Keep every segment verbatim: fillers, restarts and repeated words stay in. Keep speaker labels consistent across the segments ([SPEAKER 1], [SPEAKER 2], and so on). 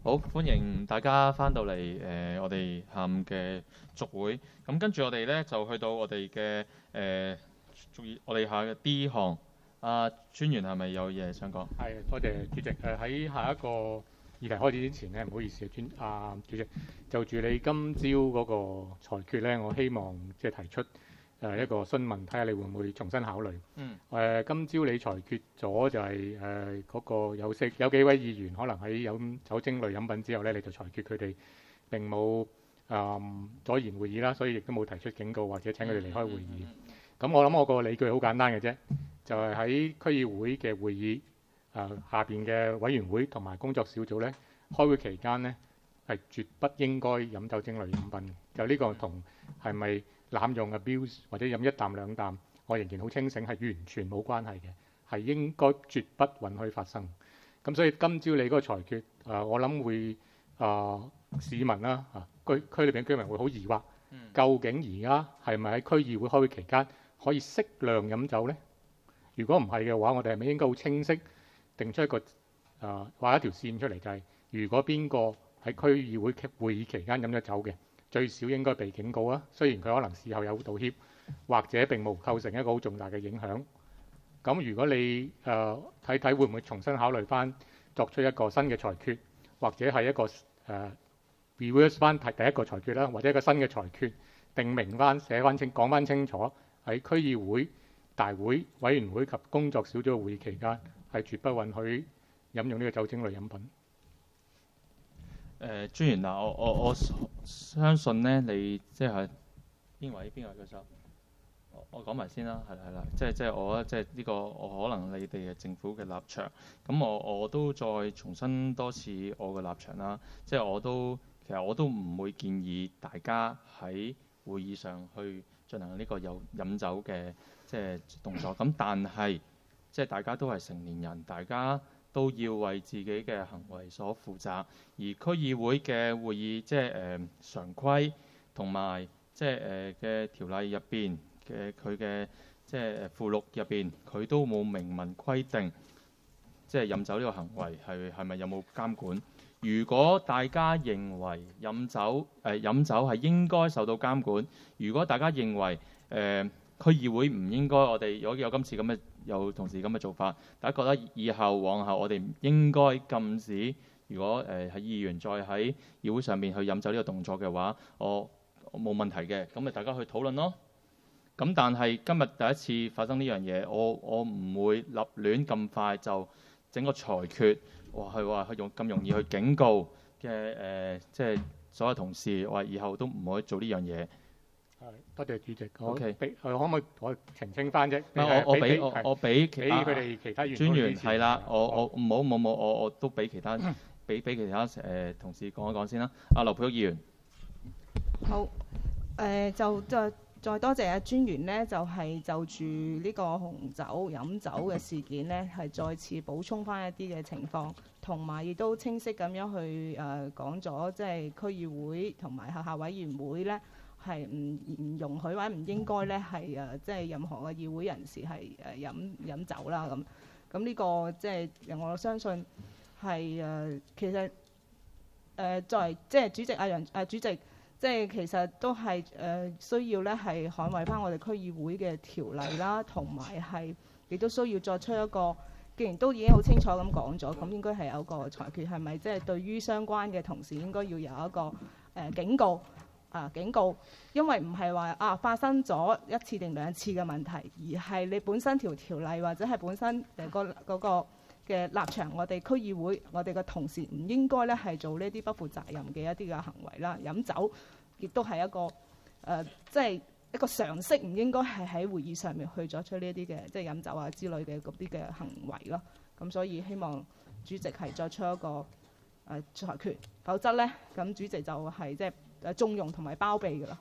[SPEAKER 1] 好，歡迎大家翻到嚟誒，我哋下午嘅續會。咁跟住我哋咧就去到我哋嘅誒，注意我哋下嘅 D 項。阿專員係咪有嘢想講？
[SPEAKER 2] 係，多謝主席。誒喺下一個議題開始之前咧，唔好意思啊，專啊主席，就住你今朝嗰個裁決咧，我希望即係提出誒一個詢問，睇下你會唔會重新考慮。
[SPEAKER 1] 嗯。
[SPEAKER 2] 誒、呃，今朝你裁決咗就係誒嗰個有識有幾位議員可能喺飲酒精類飲品之後咧，你就裁決佢哋並冇誒阻延會議啦，所以亦都冇提出警告或者請佢哋離開會議。咁、嗯嗯、我諗我個理據好簡單嘅啫，就係、是、喺區議會嘅會議誒、呃、下邊嘅委員會同埋工作小組咧，開會期間咧係絕不應該飲酒精類飲品。就呢個同係咪濫用 abuse 或者飲一啖兩啖，我仍然好清醒，係完全冇關係嘅，係應該絕不允許發生。咁所以今朝你嗰個裁決，誒、呃、我諗會誒、呃、市民啦啊區區裏邊居民會好疑惑，究竟而家係咪喺區議會開會期間可以適量飲酒呢？如果唔係嘅話，我哋係咪應該好清晰定出一個誒畫、呃、一條線出嚟，就係、是、如果邊個喺區議會會議期間飲咗酒嘅，最少應該被警告啊！雖然佢可能事後有道歉，或者並冇構成一個好重大嘅影響。咁如果你誒睇睇會唔會重新考慮翻作出一個新嘅裁決，或者係一個誒、呃、reverse 翻第第一個裁決啦，或者一個新嘅裁決，定明翻寫翻清講翻清楚喺區議會大會委員會及工作小組嘅會議期間係絕不允許飲用呢個酒精類飲品。
[SPEAKER 1] 誒、呃、專員嗱，我我我相信咧，你即係邊位邊位舉手？我我講埋先啦，係啦係啦，即係即係我即係呢個我可能你哋嘅政府嘅立場，咁我我都再重申多次我嘅立場啦。即係我都其實我都唔會建議大家喺會議上去進行呢個有飲酒嘅即係動作。咁但係即係大家都係成年人，大家都要為自己嘅行為所負責，而區議會嘅會議即係誒、呃、常規同埋即係誒嘅條例入邊嘅佢嘅即係附錄入邊，佢都冇明文規定即係飲酒呢個行為係係咪有冇監管。如果大家認為飲酒誒、呃、飲酒係應該受到監管，如果大家認為誒、呃、區議會唔應該，我哋有有今次咁嘅有同事咁嘅做法，大家覺得以後往後我哋唔應該禁止，如果誒喺、呃、議員再喺議會上面去飲酒呢個動作嘅話，我冇問題嘅，咁咪大家去討論咯。咁但係今日第一次發生呢樣嘢，我我唔會立亂咁快就整個裁決，話係話用咁容易去警告嘅誒、呃，即係所有同事話以後都唔可以做呢樣嘢。
[SPEAKER 2] 係，多謝主席。
[SPEAKER 1] O K，
[SPEAKER 2] 俾可唔可以我澄清翻啫？
[SPEAKER 1] 我我俾我我俾其他
[SPEAKER 2] 佢哋其他
[SPEAKER 1] 專員係啦，我我冇冇冇，我我都俾其他俾俾其他誒、呃、同事講一講先啦。阿劉佩玉議員，
[SPEAKER 3] 好，誒、呃、就就再多謝阿專員呢，就係、是、就住呢個紅酒飲酒嘅事件呢，係再次補充翻一啲嘅情況，同埋亦都清晰咁樣去誒、呃、講咗，即係區議會同埋轄下委員會呢。係唔唔容許或者唔應該咧，係誒即係任何嘅議會人士係誒飲飲酒啦咁。咁呢個即係我相信係誒、呃、其實誒、呃、作為即係主席阿楊誒主席，即係其實都係誒、呃、需要咧係捍衞翻我哋區議會嘅條例啦，同埋係亦都需要作出一個，既然都已經好清楚咁講咗，咁應該係有個裁決，係咪即係對於相關嘅同事應該要有一個誒、呃、警告？啊！警告，因為唔係話啊發生咗一次定兩次嘅問題，而係你本身條條例或者係本身誒個嗰個嘅立場，我哋區議會我哋嘅同事唔應該咧係做呢啲不負責任嘅一啲嘅行為啦。飲酒亦都係一個誒，即、呃、係、就是、一個常識，唔應該係喺會議上面去作出呢啲嘅即係飲酒啊之類嘅嗰啲嘅行為咯。咁所以希望主席係作出一個誒、呃、裁決，否則咧咁主席就係即係。誒縱容同埋包庇㗎啦。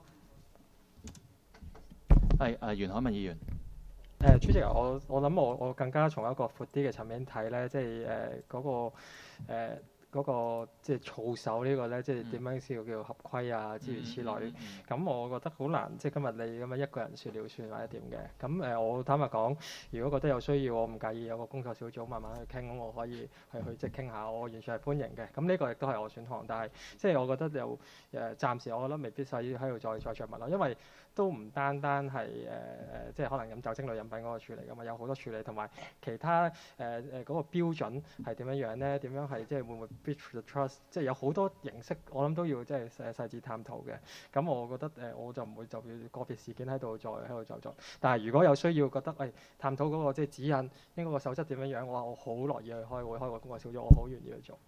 [SPEAKER 1] 係誒袁海文議員。
[SPEAKER 4] 誒、呃、主席，我我諗我我更加從一個闊啲嘅層面睇咧，即係誒嗰個、呃、 嗰個即係操守呢個咧，即係點樣先叫合規啊，諸如此類。咁我覺得好難，即係今日你咁樣一個人説了算或者點嘅。咁誒，我坦白講，如果覺得有需要，我唔介意有個工作小組慢慢去傾，咁我可以去去即係傾下，我完全係歡迎嘅。咁呢個亦都係我選項，但係即係我覺得又誒暫時，我覺得未必使喺度再再著墨咯，因為都唔單單係誒誒，即係可能飲酒精類飲品嗰個處理噶嘛，有好多處理同埋其他誒誒嗰個標準係點樣樣咧？點樣係即係會唔會 breach the trust？即係有好多形式，我諗都要即係細細緻探討嘅。咁我覺得誒、呃，我就唔會就個別事件喺度再喺度就作。但係如果有需要覺得誒、哎、探討嗰個即係指引，應該個守則點樣樣，我話我好樂意去開會，開個工作小組，我好願意去做。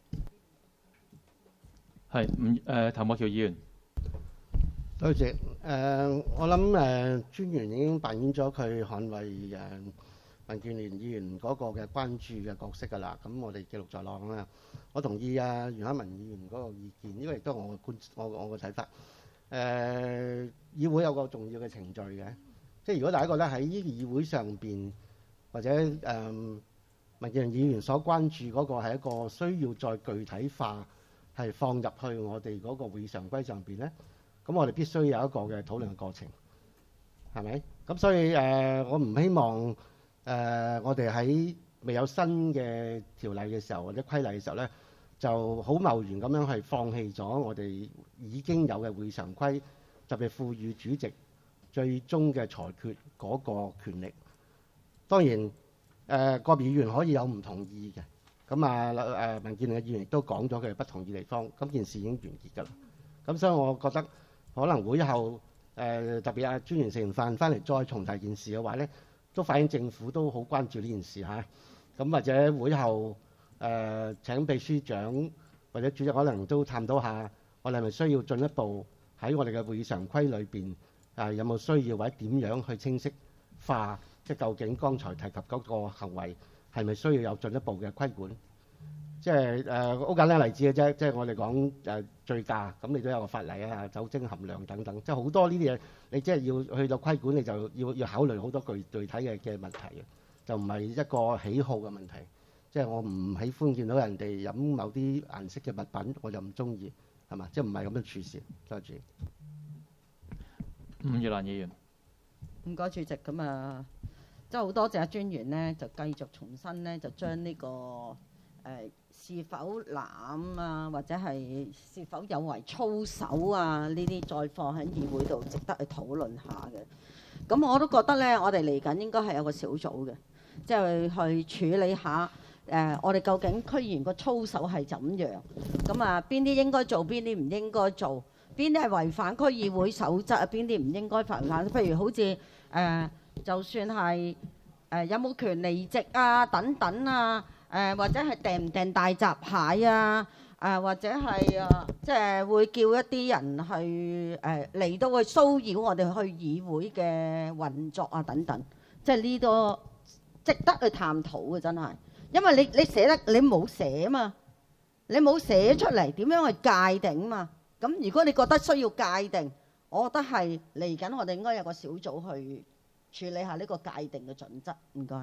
[SPEAKER 1] 係唔誒譚國僑議員。
[SPEAKER 5] 多謝誒、呃，我諗誒、呃、專員已經扮演咗佢捍衛誒、呃、民建聯議員嗰個嘅關注嘅角色㗎啦。咁我哋記錄在案啦。我同意啊袁克文議員嗰個意見，呢個亦都係我嘅觀我我嘅睇法。誒、呃、議會有個重要嘅程序嘅，即係如果大家覺得喺呢個議會上邊或者誒、呃、民建聯議員所關注嗰個係一個需要再具體化，係放入去我哋嗰個會議常規上邊咧。咁我哋必須有一個嘅討論嘅過程，係咪？咁所以誒、呃，我唔希望誒、呃，我哋喺未有新嘅條例嘅時候或者規例嘅時候咧，就好貿然咁樣去放棄咗我哋已經有嘅會議常規，特別賦予主席最終嘅裁決嗰個權力。當然誒、呃，個別議員可以有唔同意嘅。咁啊誒，民建聯嘅議員亦都講咗佢哋不同意地方，咁件事已經完結㗎啦。咁所以我覺得，可能會後誒、呃、特別阿專員食完飯翻嚟再重提件事嘅話咧，都反映政府都好關注呢件事嚇。咁、啊、或者會後誒、呃、請秘書長或者主席可能都探討下，我哋係咪需要進一步喺我哋嘅會議常規裏邊啊，有冇需要或者點樣去清晰化，即係究竟剛才提及嗰個行為係咪需要有進一步嘅規管？即係誒好簡單例子嘅啫，即係我哋講誒醉駕，咁你都有個法例啊，酒精含量等等，即係好多呢啲嘢，你即係要去到規管，你就要要考慮好多具具體嘅嘅問題嘅，就唔係一個喜好嘅問題。即係我唔喜歡見到人哋飲某啲顏色嘅物品，我就唔中意，係嘛？即係唔係咁樣處事。多謝。
[SPEAKER 1] 伍月蘭議員。
[SPEAKER 6] 唔該，主席。咁啊，即係好多謝阿專員呢，就繼續重申呢，就將呢、這個誒。呃是否濫啊，或者係是，是否有違操守啊？呢啲再放喺議會度，值得去討論下嘅。咁我都覺得呢，我哋嚟緊應該係有個小組嘅，即係去處理下誒、呃，我哋究竟區議員個操守係怎樣？咁啊，邊啲應該做，邊啲唔應該做？邊啲係違反區議會守則啊？邊啲唔應該違反？譬如好似誒、呃，就算係誒、呃、有冇權離席啊，等等啊。誒、呃、或者係訂唔訂大閘蟹啊？誒、呃、或者係啊，即係會叫一啲人去誒嚟、呃、到去騷擾我哋去議會嘅運作啊等等，即係呢個值得去探討嘅真係，因為你你寫得你冇寫嘛，你冇寫出嚟點樣去界定嘛？咁如果你覺得需要界定，我覺得係嚟緊我哋應該有個小組去處理下呢個界定嘅準則。唔該。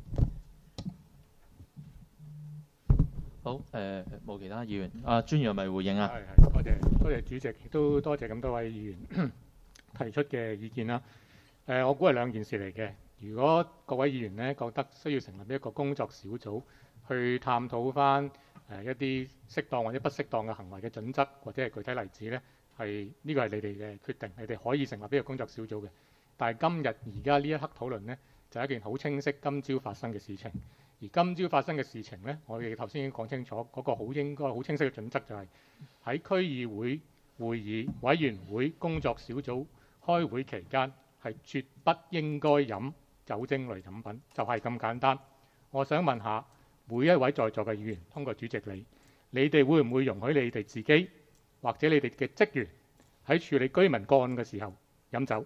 [SPEAKER 1] 好誒，冇、呃、其他議員。阿專員係咪回應啊？
[SPEAKER 2] 係係，多謝多謝主席，亦都多謝咁多位議員提出嘅意見啦。誒、呃，我估係兩件事嚟嘅。如果各位議員呢覺得需要成立一個工作小組去探討翻誒一啲適當或者不適當嘅行為嘅準則或者係具體例子呢，係呢個係你哋嘅決定，你哋可以成立呢個工作小組嘅。但係今日而家呢一刻討論呢，就係一件好清晰今朝發生嘅事情。而今朝發生嘅事情呢，我哋頭先已經講清楚，嗰、那個好應該好清晰嘅準則就係喺區議會會議委員會工作小組開會期間係絕不應該飲酒精類飲品，就係、是、咁簡單。我想問下每一位在座嘅議員，通過主席你，你哋會唔會容許你哋自己或者你哋嘅職員喺處理居民個案嘅時候飲酒，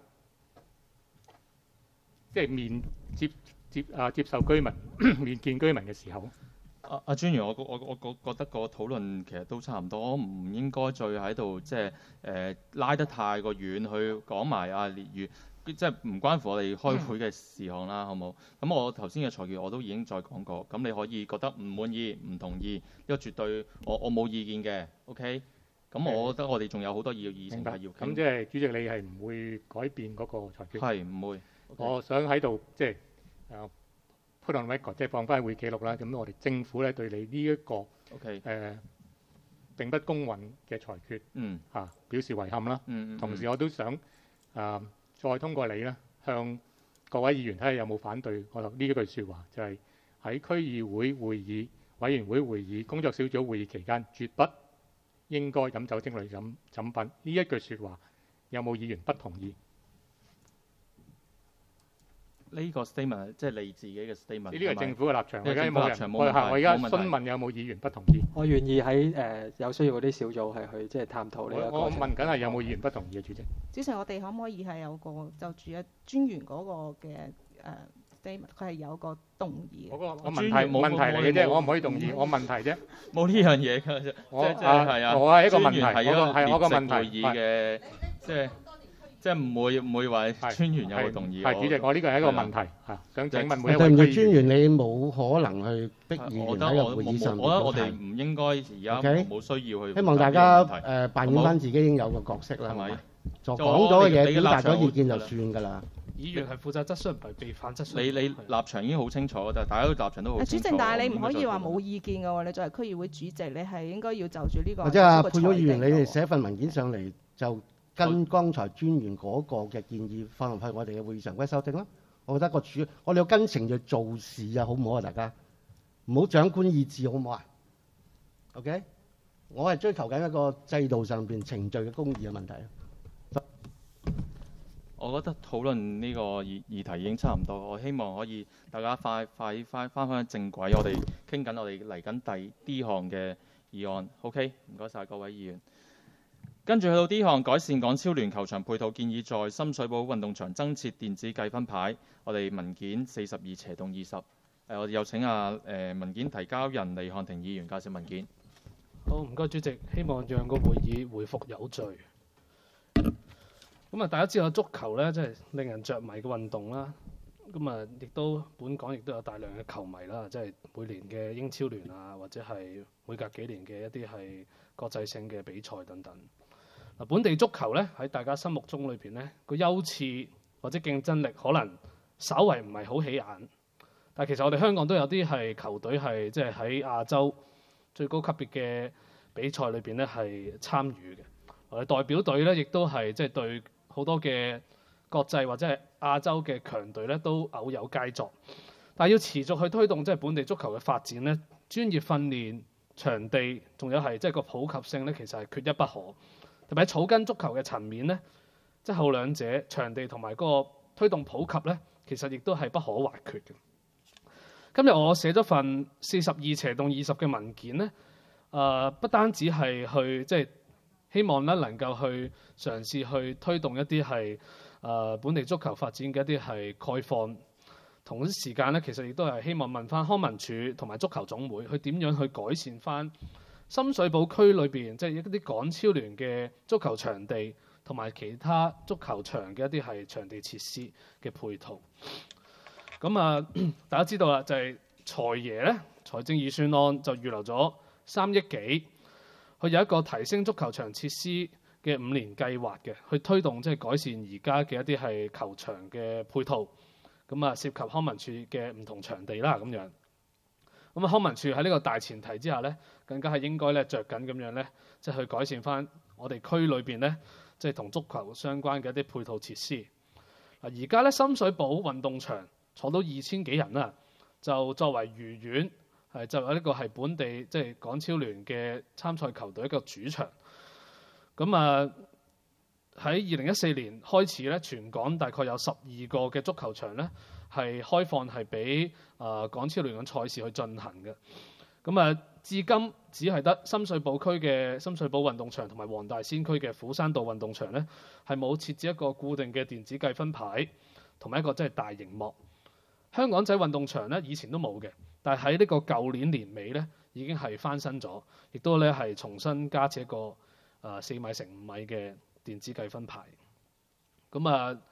[SPEAKER 2] 即係面接？接啊接受居民面見居民嘅時候，
[SPEAKER 1] 阿阿專員，我我我我覺得個討論其實都差唔多，我唔應該再喺度即係誒拉得太過遠去講埋啊，例如即係唔關乎我哋開會嘅事項啦，好冇？咁我頭先嘅裁決我都已經再講過，咁你可以覺得唔滿意、唔同意，呢個絕對我我冇意見嘅 ，OK？咁我覺得我哋仲有好多議議程係要傾。
[SPEAKER 2] 咁即係主席，你係唔會改變嗰個裁決？
[SPEAKER 1] 係唔會。
[SPEAKER 2] 我想喺度即係誒 put on record，即係放翻會記錄啦。咁我哋政府咧對你呢一個
[SPEAKER 1] OK
[SPEAKER 2] 誒並不公允嘅裁決，
[SPEAKER 1] 嗯
[SPEAKER 2] 嚇表示遺憾啦。
[SPEAKER 1] 嗯嗯。
[SPEAKER 2] 同時我都想誒再通過你咧，向各位議員睇下有冇反對我呢一句説話，就係喺區議會會議、委員會會議、工作小組會議期間，絕不應該飲酒精類飲飲品。呢一句説話有冇議員不同意？
[SPEAKER 1] 呢個 statement 即係你自己嘅 statement。
[SPEAKER 2] 呢個係政府嘅立場，我而家
[SPEAKER 1] 呢個
[SPEAKER 2] 冇人，
[SPEAKER 1] 立場冇問題
[SPEAKER 2] 我係我而家
[SPEAKER 1] 冇問題
[SPEAKER 2] 詢問有冇議員不同意。
[SPEAKER 4] 我願意喺誒、呃、有需要嗰啲小組係去即係探討呢
[SPEAKER 2] 我
[SPEAKER 4] 一個。
[SPEAKER 2] 我問緊係有冇議員不同意嘅主席。
[SPEAKER 3] 主席，我哋可唔可以係有個就住啊專員嗰個嘅誒 statement，佢係有個動議嘅。
[SPEAKER 2] 我個我問
[SPEAKER 1] 專
[SPEAKER 2] 題
[SPEAKER 1] 員冇
[SPEAKER 2] 問題嚟嘅啫，
[SPEAKER 1] 冇
[SPEAKER 2] 我唔可以動議，我問題啫。
[SPEAKER 1] 冇呢樣嘢㗎，即
[SPEAKER 2] 我
[SPEAKER 1] 即係係啊，
[SPEAKER 2] 我係一個問題，
[SPEAKER 1] 專員係一
[SPEAKER 2] 我個係我個問題
[SPEAKER 1] 列席會議嘅，即係即係唔會唔會話
[SPEAKER 2] 係
[SPEAKER 1] 專員有個動議。
[SPEAKER 2] 係主席，我呢個係一個問題嚇，想請問每一
[SPEAKER 5] 對唔住，
[SPEAKER 2] 位區議員。
[SPEAKER 5] 專員你冇可能去逼議員
[SPEAKER 1] 我覺得我
[SPEAKER 5] 喺個會議上面表
[SPEAKER 1] 我覺得我哋
[SPEAKER 5] 態。
[SPEAKER 1] 唔應該而家
[SPEAKER 5] OK？
[SPEAKER 1] 冇需要去。
[SPEAKER 5] 希望大家
[SPEAKER 1] 答呢個問題
[SPEAKER 5] 誒扮演翻自己應有嘅角色啦，
[SPEAKER 1] 係咪
[SPEAKER 5] 係咪？就
[SPEAKER 1] 就
[SPEAKER 5] 講咗嘅嘢，
[SPEAKER 1] 你你嘅
[SPEAKER 5] 表達
[SPEAKER 1] 立場
[SPEAKER 5] 咗意見就
[SPEAKER 1] 係啦
[SPEAKER 5] 算㗎啦。
[SPEAKER 7] 議員係負責質詢，唔係被反質詢。
[SPEAKER 1] 你你立場已經好清楚，但係大家都立場都好
[SPEAKER 3] 啊主席
[SPEAKER 1] 清楚。，
[SPEAKER 3] 但係你唔可以話
[SPEAKER 1] 我
[SPEAKER 3] 冇意見嘅喎，你作為區議會主席，你係應該要就住呢個
[SPEAKER 5] 或者啊，
[SPEAKER 3] 作出個
[SPEAKER 5] 配咗議員，你
[SPEAKER 3] 裁定嘅喎
[SPEAKER 5] 哋寫份文件上嚟，就跟剛才專員嗰個嘅建議放入去我哋嘅會議常規修訂啦。我覺得個主，我哋要跟程序做事啊，好唔好啊？大家唔好長官意志，好唔好啊 ？OK，我係追求緊一個制度上邊程序嘅公義嘅問題。
[SPEAKER 1] 我覺得討論呢個議議題已經差唔多，我希望可以大家快快翻翻返正軌，我哋傾緊我哋嚟緊第 D 項嘅議案。OK，唔該晒各位議員。跟住去到 D 項，改善港超聯球場配套，建議在深水埗運動場增設電子計分牌。我哋文件四十二斜動二十。誒，我哋有請啊誒、呃、文件提交人李漢廷議員介紹文件。
[SPEAKER 7] 好，唔該主席，希望讓個會議回復有序。咁啊，大家知道足球咧，即係令人着迷嘅運動啦。咁啊，亦都本港亦都有大量嘅球迷啦，即係每年嘅英超聯啊，或者係每隔幾年嘅一啲係國際性嘅比賽等等。嗱，本地足球咧喺大家心目中裏邊咧個優次或者競爭力可能稍為唔係好起眼，但係其實我哋香港都有啲係球隊係即係喺亞洲最高級別嘅比賽裏邊咧係參與嘅。我哋代表隊咧亦都係即係對好多嘅國際或者係亞洲嘅強隊咧都偶有佳作，但係要持續去推動即係本地足球嘅發展咧，專業訓練場地仲有係即係個普及性咧，其實係缺一不可。特別喺草根足球嘅層面咧，即係後兩者場地同埋嗰個推動普及咧，其實亦都係不可或缺嘅。今日我寫咗份四十二斜動二十嘅文件咧，誒、呃、不單止係去即係。希望咧能夠去嘗試去推動一啲係誒本地足球發展嘅一啲係概況，同一時間咧其實亦都係希望問翻康文署同埋足球總會，去點樣去改善翻深水埗區裏邊即係一啲港超聯嘅足球場地同埋其他足球場嘅一啲係場地設施嘅配套。咁啊，大家知道啦，就係、是、財爺咧財政預算案就預留咗三億幾。佢有一個提升足球場設施嘅五年計劃嘅，去推動即係改善而家嘅一啲係球場嘅配套。咁啊，涉及康文署嘅唔同場地啦，咁樣。咁啊，康文署喺呢個大前提之下咧，更加係應該咧着緊咁樣咧，即係去改善翻我哋區裏邊咧，即係同足球相關嘅一啲配套設施。嗱，而家咧深水埗運動場坐到二千幾人啦，就作為愉園。係就有呢個係本地即係、就是、港超聯嘅參賽球隊一個主場。咁啊喺二零一四年開始咧，全港大概有十二個嘅足球場咧係開放係俾啊港超聯嘅賽事去進行嘅。咁啊至今只係得深水埗區嘅深水埗運動場同埋黃大仙區嘅斧山道運動場咧係冇設置一個固定嘅電子計分牌同埋一個即係大熒幕。香港仔運動場咧以前都冇嘅。但係喺呢個舊年年尾咧，已經係翻新咗，亦都咧係重新加設一個誒四米乘五米嘅電子計分牌。咁啊，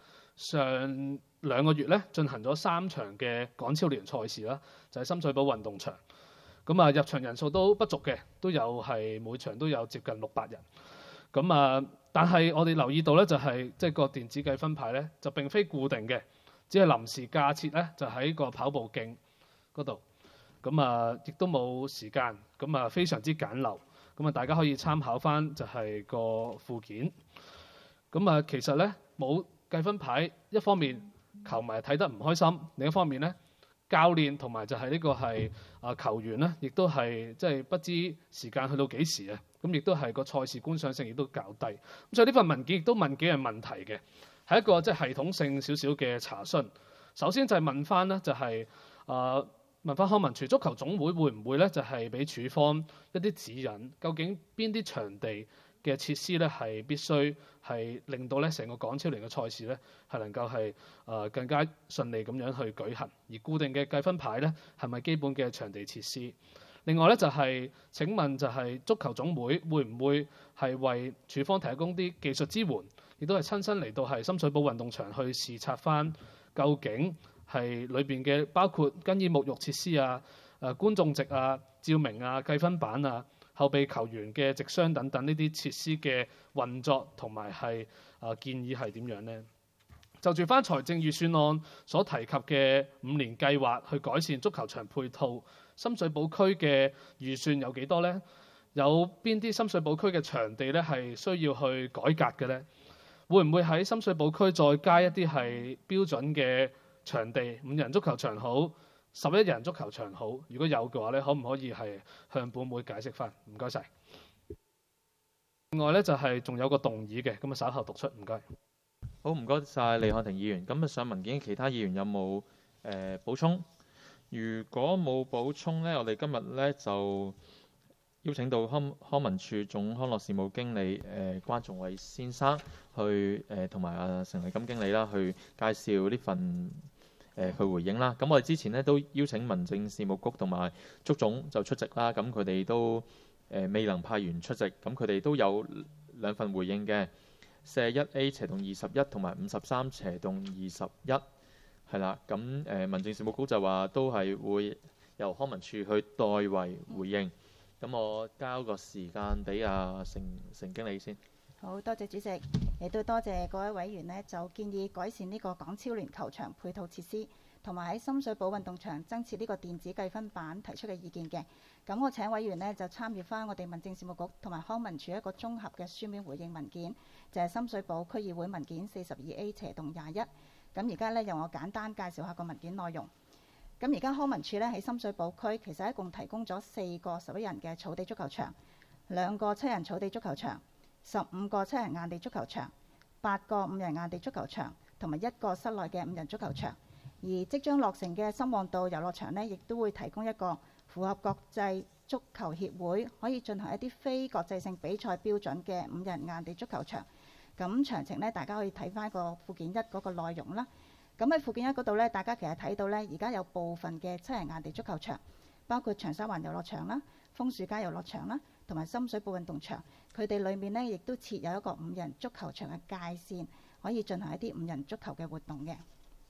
[SPEAKER 7] 上兩個月咧進行咗三場嘅港超聯賽事啦，就喺深水埗運動場。咁啊入場人數都不俗嘅，都有係每場都有接近六百人。咁啊，但係我哋留意到咧，就係即係個電子計分牌咧，就並非固定嘅，只係臨時架設咧，就喺個跑步徑嗰度。咁啊，亦都冇時間，咁啊非常之簡陋。咁啊，大家可以參考翻就係個附件。咁啊，其實咧冇計分牌，一方面球迷睇得唔開心，另一方面咧教練同埋就係呢個係啊球員咧，亦都係即係不知時間去到幾時啊。咁亦都係個賽事觀賞性亦都較低。咁所以呢份文件亦都問幾樣問題嘅，係一個即係系統性少少嘅查詢。首先就係問翻咧，就係啊問翻康文署足球總會會唔會咧就係俾處方一啲指引，究竟邊啲場地嘅設施咧係必須係令到咧成個港超聯嘅賽事咧係能夠係啊更加順利咁樣去舉行，而固定嘅計分牌咧係咪基本嘅場地設施？另外咧就係、是、請問就係足球總會會唔會係為處方提供啲技術支援，亦都係親身嚟到係深水埗運動場去視察翻究竟係裏邊嘅包括更衣沐浴設施啊、誒、啊、觀眾席啊、照明啊、計分板啊、後備球員嘅席箱等等呢啲設施嘅運作同埋係啊建議係點樣呢？就住翻財政預算案所提及嘅五年計劃去改善足球場配套。深水埗區嘅預算有幾多呢？有邊啲深水埗區嘅場地咧係需要去改革嘅呢？會唔會喺深水埗區再加一啲係標準嘅場地？五人足球場好，十一人足球場好？如果有嘅話咧，可唔可以係向本會解釋翻？唔該晒。另外咧就係、是、仲有個動議嘅，咁啊稍後讀出。唔該。
[SPEAKER 1] 好，唔該晒李漢庭議員。咁啊上文件其他議員有冇誒、呃、補充？如果冇補充咧，我哋今日咧就邀請到康康文署總康樂事務經理誒、呃、關仲偉先生去誒同埋阿陳麗金經理啦，去介紹呢份誒佢、呃、回應啦。咁我哋之前咧都邀請民政事務局同埋足總就出席啦，咁佢哋都誒、呃、未能派員出席，咁佢哋都有兩份回應嘅，四十一 A 斜棟二十一同埋五十三斜棟二十一。係啦，咁誒、呃、民政事務局就話都係會由康文署去代為回應。咁我交個時間俾阿成成經理先。
[SPEAKER 8] 好多謝主席，亦都多謝各位委員呢，就建議改善呢個港超聯球場配套設施，同埋喺深水埗運動場增設呢個電子計分板提出嘅意見嘅。咁我請委員呢，就參與翻我哋民政事務局同埋康文署一個綜合嘅書面回應文件，就係、是、深水埗區議會文件四十二 A 斜棟廿一。咁而家咧，由我簡單介紹下個文件內容。咁而家康文署咧喺深水埗區，其實一共提供咗四個十一人嘅草地足球場，兩個七人草地足球場，十五個七人硬地足球場，八個五人硬地足球場，同埋一個室內嘅五人足球場。而即將落成嘅深旺道遊樂場呢，亦都會提供一個符合國際足球協會可以進行一啲非國際性比賽標準嘅五人硬地足球場。咁詳情咧，大家可以睇翻個附件一嗰個內容啦。咁喺附件一嗰度咧，大家其實睇到咧，而家有部分嘅七人硬地足球場，包括長沙灣遊樂場啦、楓樹街遊樂場啦，同埋深水埗運動場，佢哋裏面咧亦都設有一個五人足球場嘅界線，可以進行一啲五人足球嘅活動嘅。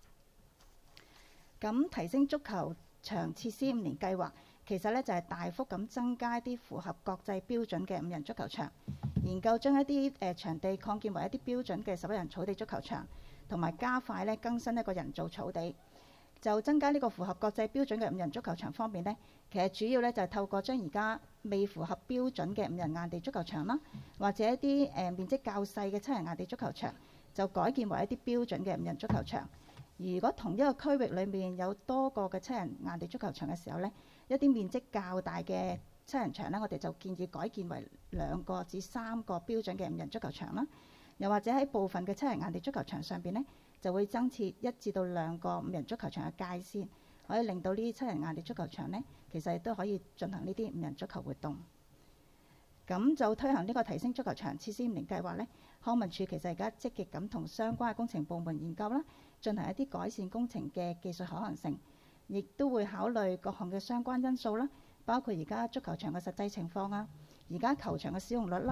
[SPEAKER 8] 咁提升足球場設施五年計劃，其實咧就係大幅咁增加一啲符合國際標準嘅五人足球場。研究將一啲誒、呃、場地擴建為一啲標準嘅十一人草地足球場，同埋加快咧更新一個人造草地，就增加呢個符合國際標準嘅五人足球場方面呢，其實主要咧就係、是、透過將而家未符合標準嘅五人硬地足球場啦，或者一啲誒、呃、面積較細嘅七人硬地足球場，就改建為一啲標準嘅五人足球場。如果同一個區域裏面有多個嘅七人硬地足球場嘅時候呢，一啲面積較大嘅七人場呢，我哋就建議改建為兩個至三個標準嘅五人足球場啦。又或者喺部分嘅七人硬地足球場上邊呢，就會增設一至到兩個五人足球場嘅界線，可以令到呢啲七人硬地足球場呢，其實亦都可以進行呢啲五人足球活動。咁就推行呢個提升足球場設施五年計劃呢，康文署其實而家積極咁同相關嘅工程部門研究啦，進行一啲改善工程嘅技術可行性，亦都會考慮各項嘅相關因素啦，包括而家足球場嘅實際情況啊，而家球場嘅使用率啦，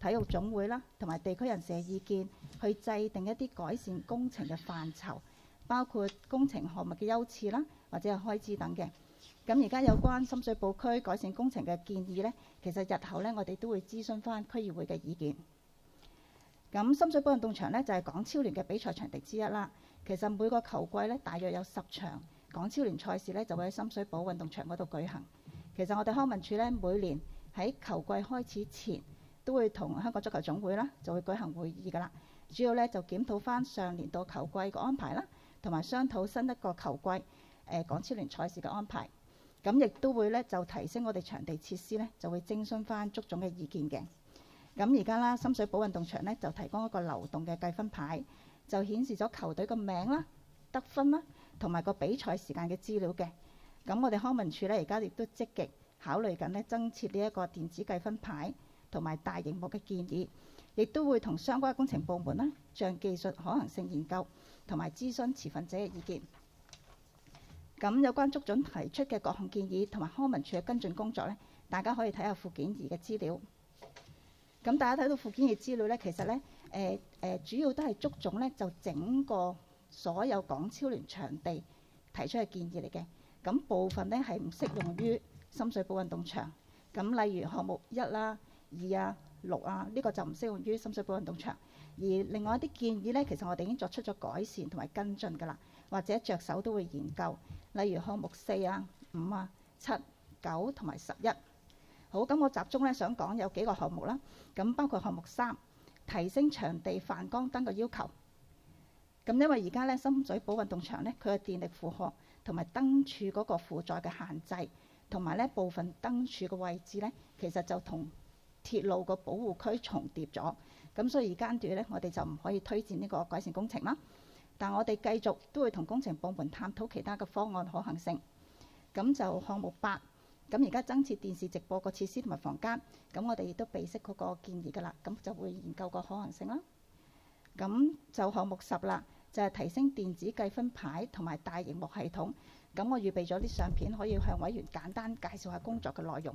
[SPEAKER 8] 體育總會啦，同埋地區人士嘅意見，去制定一啲改善工程嘅範疇，包括工程項目嘅優次啦，或者係開支等嘅。咁而家有關深水埗區改善工程嘅建議呢，其實日後呢，我哋都會諮詢翻區議會嘅意見。咁深水埗運動場呢，就係港超聯嘅比賽場地之一啦。其實每個球季呢，大約有十場港超聯賽事呢，就會喺深水埗運動場嗰度舉行。其實我哋康文署呢，每年喺球季開始前都會同香港足球總會啦，就會舉行會議㗎啦。主要呢，就檢討翻上年度球季嘅安排啦，同埋商討新一個球季誒、呃、港超聯賽事嘅安排。咁亦都會咧就提升我哋場地設施咧，就會徵詢翻足總嘅意見嘅。咁而家啦，深水埗運動場咧就提供一個流動嘅計分牌，就顯示咗球隊個名啦、得分啦，同埋個比賽時間嘅資料嘅。咁我哋康文署咧而家亦都積極考慮緊咧增設呢一個電子計分牌同埋大螢幕嘅建議，亦都會同相關工程部門啦，像技術可行性研究同埋諮詢持份者嘅意見。咁有關足總提出嘅各項建議同埋康文署嘅跟進工作呢，大家可以睇下附件二嘅資料。咁大家睇到附件二資料呢，其實呢，誒、呃、誒、呃、主要都係足總呢就整個所有港超聯場地提出嘅建議嚟嘅。咁部分呢係唔適用於深水埗運動場。咁例如項目一啦、二啊、六啊，呢、這個就唔適用於深水埗運動場。而另外一啲建議呢，其實我哋已經作出咗改善同埋跟進㗎啦，或者着手都會研究。例如項目四啊、五啊、七、九同埋十一。好，咁我集中咧想講有幾個項目啦。咁包括項目三，提升場地泛光燈嘅要求。咁因為而家咧深水埗運動場咧，佢嘅電力負荷同埋燈柱嗰個負載嘅限制，同埋咧部分燈柱嘅位置咧，其實就同鐵路個保護區重疊咗。咁所以而間段咧，我哋就唔可以推薦呢個改善工程啦。但我哋繼續都會同工程部門探討其他嘅方案可行性。咁就項目八，咁而家增設電視直播個設施同埋房間，咁我哋亦都備悉嗰個建議㗎啦，咁就會研究個可行性啦。咁就項目十啦，就係提升電子計分牌同埋大螢幕系統。咁我預備咗啲相片，可以向委員簡單介紹下工作嘅內容。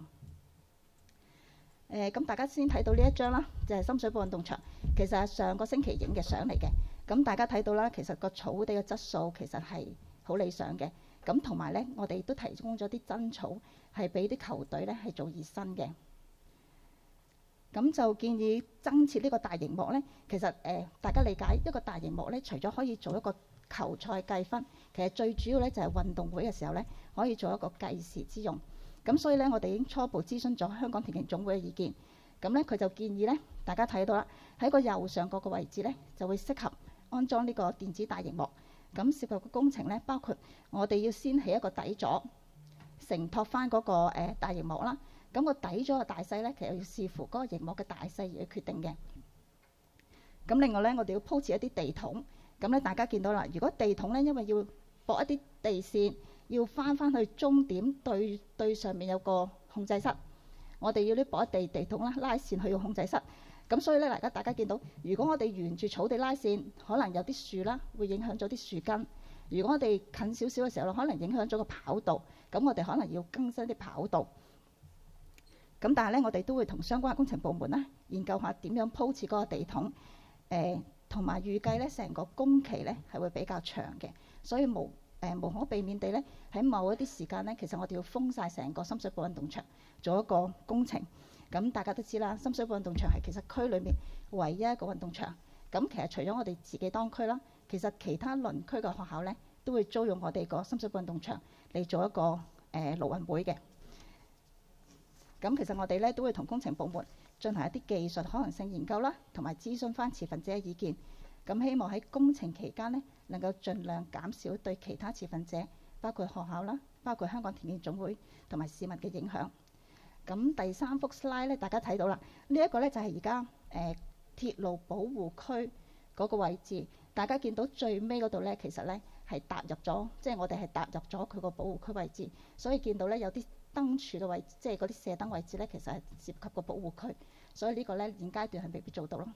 [SPEAKER 8] 誒，咁大家先睇到呢一張啦，就係深水埗運動場，其實係上個星期影嘅相嚟嘅。咁大家睇到啦，其實個草地嘅質素其實係好理想嘅。咁同埋咧，我哋都提供咗啲真草，係俾啲球隊咧係做熱身嘅。咁就建議增設呢個大螢幕咧，其實誒、呃、大家理解一個大螢幕咧，除咗可以做一個球賽計分，其實最主要咧就係、是、運動會嘅時候咧，可以做一個計時之用。咁所以咧，我哋已經初步諮詢咗香港田徑總會嘅意見。咁咧，佢就建議咧，大家睇到啦，喺個右上角個位置咧，就會適合安裝呢個電子大螢幕。咁涉及嘅工程咧，包括我哋要先起一個底座，承托翻嗰個誒大螢幕啦。咁個底座嘅大細咧，其實要視乎嗰個螢幕嘅大細而去決定嘅。咁另外咧，我哋要鋪設一啲地筒。咁咧，大家見到啦，如果地筒咧，因為要駁一啲地線，要翻翻去終點對對上面有個控制室，我哋要啲駁地地筒啦，拉線去個控制室。咁所以咧，大家大家見到，如果我哋沿住草地拉線，可能有啲樹啦，會影響咗啲樹根。如果我哋近少少嘅時候，可能影響咗個跑道，咁我哋可能要更新啲跑道。咁但係咧，我哋都會同相關工程部門啦，研究下點樣鋪設嗰個地筒。誒，同埋預計咧，成個工期咧係會比較長嘅，所以無誒、呃、無可避免地咧，喺某一啲時間咧，其實我哋要封晒成個深水埗運動場做一個工程。咁大家都知啦，深水埗運動場係其實區裏面唯一一個運動場。咁其實除咗我哋自己當區啦，其實其他鄰區嘅學校咧都會租用我哋個深水埗運動場嚟做一個誒陸運會嘅。咁其實我哋咧都會同工程部門進行一啲技術可能性研究啦，同埋諮詢翻持份者嘅意見。咁希望喺工程期間呢，能夠盡量減少對其他持份者，包括學校啦，包括香港田徑總會同埋市民嘅影響。咁第三幅 slide 咧，大家睇到啦，呢、這、一個咧就係而家誒鐵路保護區嗰個位置。大家見到最尾嗰度咧，其實咧係踏入咗，即、就、係、是、我哋係踏入咗佢個保護區位置。所以見到咧有啲燈柱嘅位置，即係嗰啲射燈位置咧，其實係涉及個保護區。所以個呢個咧現階段係未必做到咯。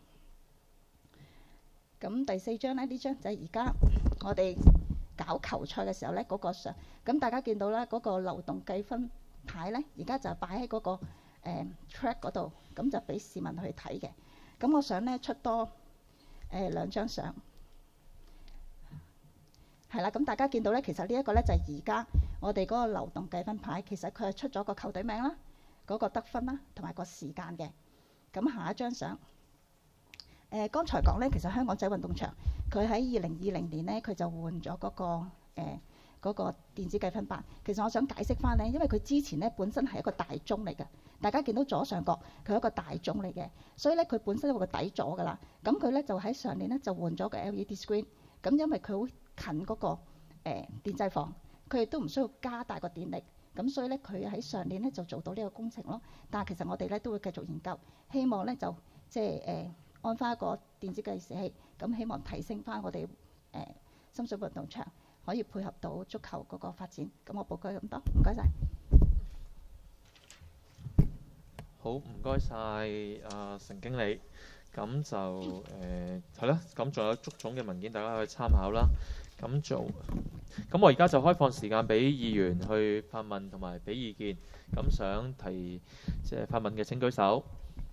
[SPEAKER 8] 咁第四張咧，呢張就係而家我哋搞球賽嘅時候咧嗰、那個相。咁大家見到啦，嗰、那個流動計分牌咧，而家就擺喺嗰個誒 track 嗰度，咁就俾市民去睇嘅。咁我想咧出多誒、呃、兩張相，係啦。咁大家見到咧，其實呢一個咧就係而家我哋嗰個流動計分牌，其實佢係出咗個球隊名啦、嗰、個得分啦，同埋個時間嘅。咁下一張相。誒、呃，剛才講咧，其實香港仔運動場佢喺二零二零年咧，佢就換咗嗰、個誒嗰、呃嗰個電子計分板。其實我想解釋翻咧，因為佢之前咧本身係一個大鐘嚟嘅，大家見到左上角佢係一個大鐘嚟嘅，所以咧佢本身有個底咗㗎啦。咁佢咧就喺上年咧就換咗個 L E D screen。咁因為佢好近嗰、嗰個誒、呃、電製房，佢亦都唔需要加大個電力，咁所以咧佢喺上年咧就做到呢個工程咯。但係其實我哋咧都會繼續研究，希望咧就即係誒。呃安翻一個電子計時器，咁希望提升翻我哋誒、呃、深水埗運動場，可以配合到足球嗰個發展。咁我報告咁多，唔該晒。
[SPEAKER 1] 好，唔該晒阿岑經理。咁就誒係啦，咁、呃、仲有足總嘅文件，大家可以參考啦。咁做，咁我而家就開放時間俾議員去發問同埋俾意見。咁想提即係發問嘅請舉手。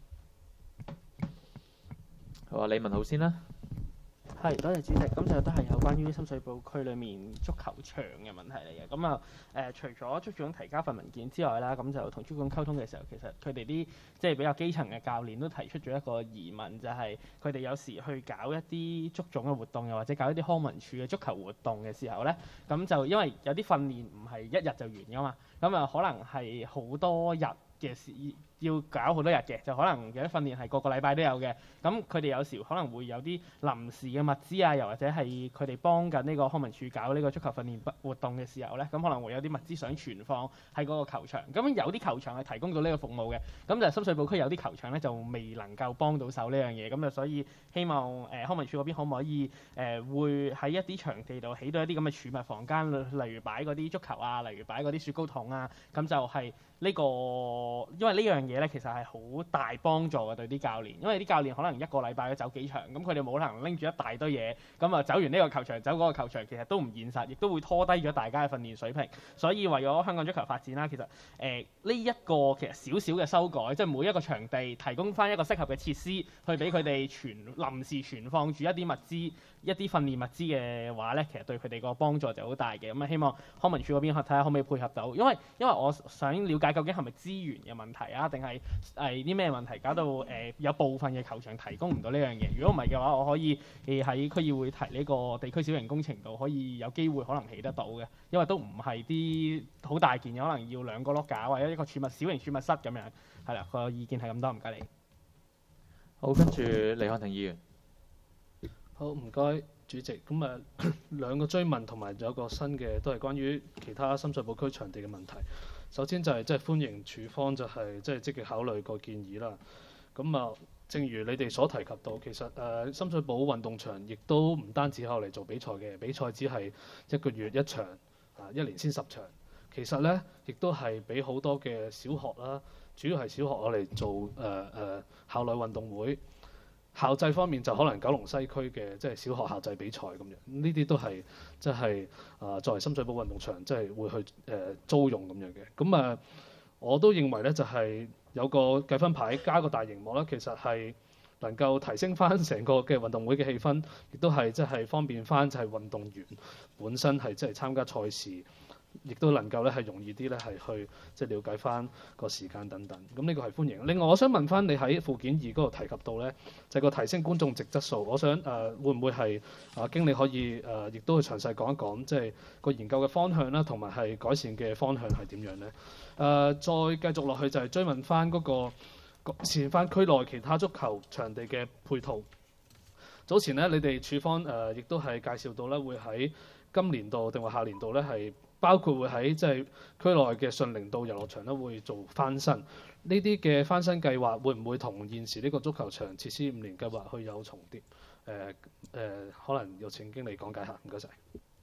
[SPEAKER 1] 好啊，李文浩先啦。
[SPEAKER 9] 係，多謝主席。咁就都係有關於深水埗區裏面足球場嘅問題嚟嘅。咁啊誒，除咗足總提交份文件之外啦，咁就同足總溝通嘅時候，其實佢哋啲即係比較基層嘅教練都提出咗一個疑問，就係佢哋有時去搞一啲足總嘅活動，又或者搞一啲康文署嘅足球活動嘅時候咧，咁就因為有啲訓練唔係一日就完㗎嘛，咁啊可能係好多日嘅事。要搞好多日嘅，就可能有啲訓練係個個禮拜都有嘅。咁佢哋有時可能會有啲臨時嘅物資啊，又或者係佢哋幫緊呢個康文署搞呢個足球訓練活動嘅時候咧，咁可能會有啲物資想存放喺嗰個球場。咁有啲球場係提供到呢個服務嘅，咁就深水埗區有啲球場咧就未能夠幫到手呢樣嘢。咁就所以希望誒、呃、康文署嗰邊可唔可以誒、呃、會喺一啲場地度起到一啲咁嘅儲物房間，例如擺嗰啲足球啊，例如擺嗰啲雪糕筒啊，咁就係呢、這個因為呢樣嘢咧，其實係好大幫助嘅對啲教練，因為啲教練可能一個禮拜都走幾場，咁佢哋冇可能拎住一大堆嘢，咁啊走完呢個球場走嗰個球場，其實都唔現實，亦都會拖低咗大家嘅訓練水平。所以為咗香港足球發展啦，其實誒呢一個其實少少嘅修改，即係每一個場地提供翻一個適合嘅設施，去俾佢哋存臨時存放住一啲物資、一啲訓練物資嘅話咧，其實對佢哋個幫助就好大嘅。咁啊，希望康文署嗰邊睇下可唔可以配合到，因為因為我想了解究竟係咪資源嘅問題啊，定係係啲咩問題搞到誒、呃、有部分嘅球場提供唔到呢樣嘢？如果唔係嘅話，我可以誒喺區議會提呢個地區小型工程度，可以有機會可能起得到嘅，因為都唔係啲好大件，可能要兩個碌架或者一個儲物小型儲物室咁樣。係啦，個意見係咁多，唔該你。
[SPEAKER 1] 好，跟住李漢庭議員。
[SPEAKER 7] 好，唔該主席。咁啊兩個追問同埋有個新嘅，都係關於其他深水埗區場地嘅問題。首先就係即係歡迎署方就係即係積極考慮個建議啦。咁啊，正如你哋所提及到，其實誒、呃、深水埗運動場亦都唔單止係嚟做比賽嘅，比賽只係一個月一場，啊一年先十場。其實咧，亦都係俾好多嘅小學啦，主要係小學我嚟做誒誒、呃、校內運動會。校際方面就可能九龍西區嘅即係小學校際比賽咁樣，呢啲都係即係啊作為深水埗運動場即係會去誒、呃、租用咁樣嘅。咁啊、呃，我都認為咧就係、是、有個計分牌加個大熒幕咧，其實係能夠提升翻成個嘅運動會嘅氣氛，亦都係即係方便翻就係運動員本身係即係參加賽事。亦都能夠咧係容易啲咧係去即係了解翻個時間等等，咁呢個係歡迎。另外，我想問翻你喺附件二嗰度提及到咧，就係、是、個提升觀眾席質素。我想誒、呃、會唔會係啊經理可以誒亦、呃、都去詳細講一講，即係個研究嘅方向啦，同埋係改善嘅方向係點樣咧？誒、呃、再繼續落去就係追問翻嗰、那個改善翻區內其他足球場地嘅配套。早前咧，你哋處方誒亦、呃、都係介紹到咧，會喺今年度定話下年度咧係。包括會喺即係區內嘅順寧道遊樂場咧，會做翻新。呢啲嘅翻新計劃會唔會同現時呢個足球場設施五年計劃去有重疊？誒、呃、誒、呃，可能有請經理講解下，唔該晒。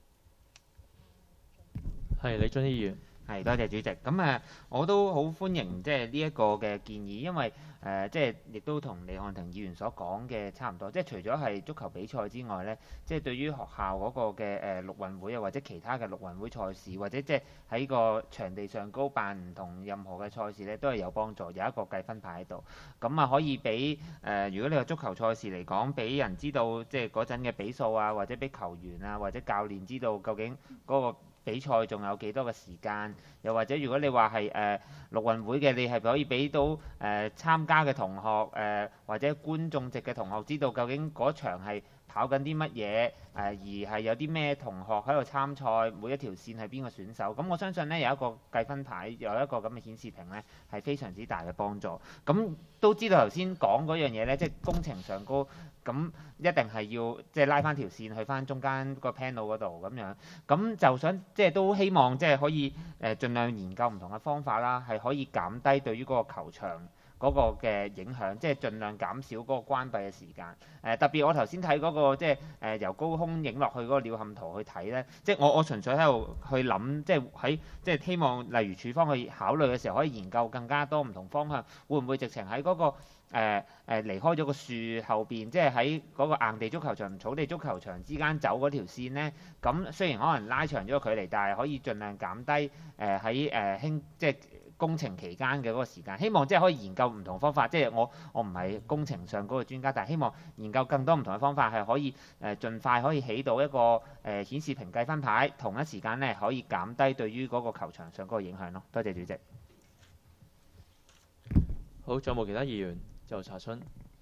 [SPEAKER 1] 係李俊議員。
[SPEAKER 10] 係，多謝主席。咁誒，我都好歡迎即係呢一個嘅建議，因為誒、 誒即係亦都同李漢庭議員所講嘅差唔多，即係除咗係足球比賽之外咧，即係對於學校嗰個嘅誒陸運會啊，或者其他嘅陸運會賽事，或者即係喺個場地上高辦唔同任何嘅賽事咧，都係有幫助，有一個計分牌喺度，咁啊可以俾誒、呃，如果你話足球賽事嚟講，俾人知道即係嗰陣嘅比數啊，或者俾球員啊或者教練知道究竟嗰個比賽仲有幾多個時間，又或者如果你話係誒陸運會嘅，你係可以俾到誒、呃、參加嘅同學誒、呃、或者觀眾席嘅同學知道究竟嗰場係跑緊啲乜嘢誒，而係有啲咩同學喺度參賽，每一條線係邊個選手。咁我相信呢，有一個計分牌，有一個咁嘅顯示屏呢，係非常之大嘅幫助。咁都知道頭先講嗰樣嘢呢，即係工程上高。咁一定係要即係拉翻條線去翻中間個 panel 嗰度咁樣，咁就想即係都希望即係可以誒盡量研究唔同嘅方法啦，係可以減低對於嗰個球場嗰個嘅影響，即係盡量減少嗰個關閉嘅時間。誒、呃、特別我頭先睇嗰個即係誒、呃、由高空影落去嗰個鳥瞰圖去睇咧，即係我我純粹喺度去諗，即係喺即係希望例如處方去考慮嘅時候，可以研究更加多唔同方向，會唔會直情喺嗰個誒誒、呃呃、離開咗個樹後邊，即係喺嗰個硬地足球場同草地足球場之間走嗰條線咧？咁雖然可能拉長咗個距離，但係可以盡量減低誒喺誒輕即係工程期間嘅嗰個時間。希望即係可以研究唔同方法，即係我我唔係工程上嗰個專家，但係希望研究更多唔同嘅方法，係可以誒盡快可以起到一個誒、呃、顯示屏計分牌，同一時間咧可以減低對於嗰個球場上嗰個影響咯。多謝主席。
[SPEAKER 1] 好，仲有冇其他議員就查詢？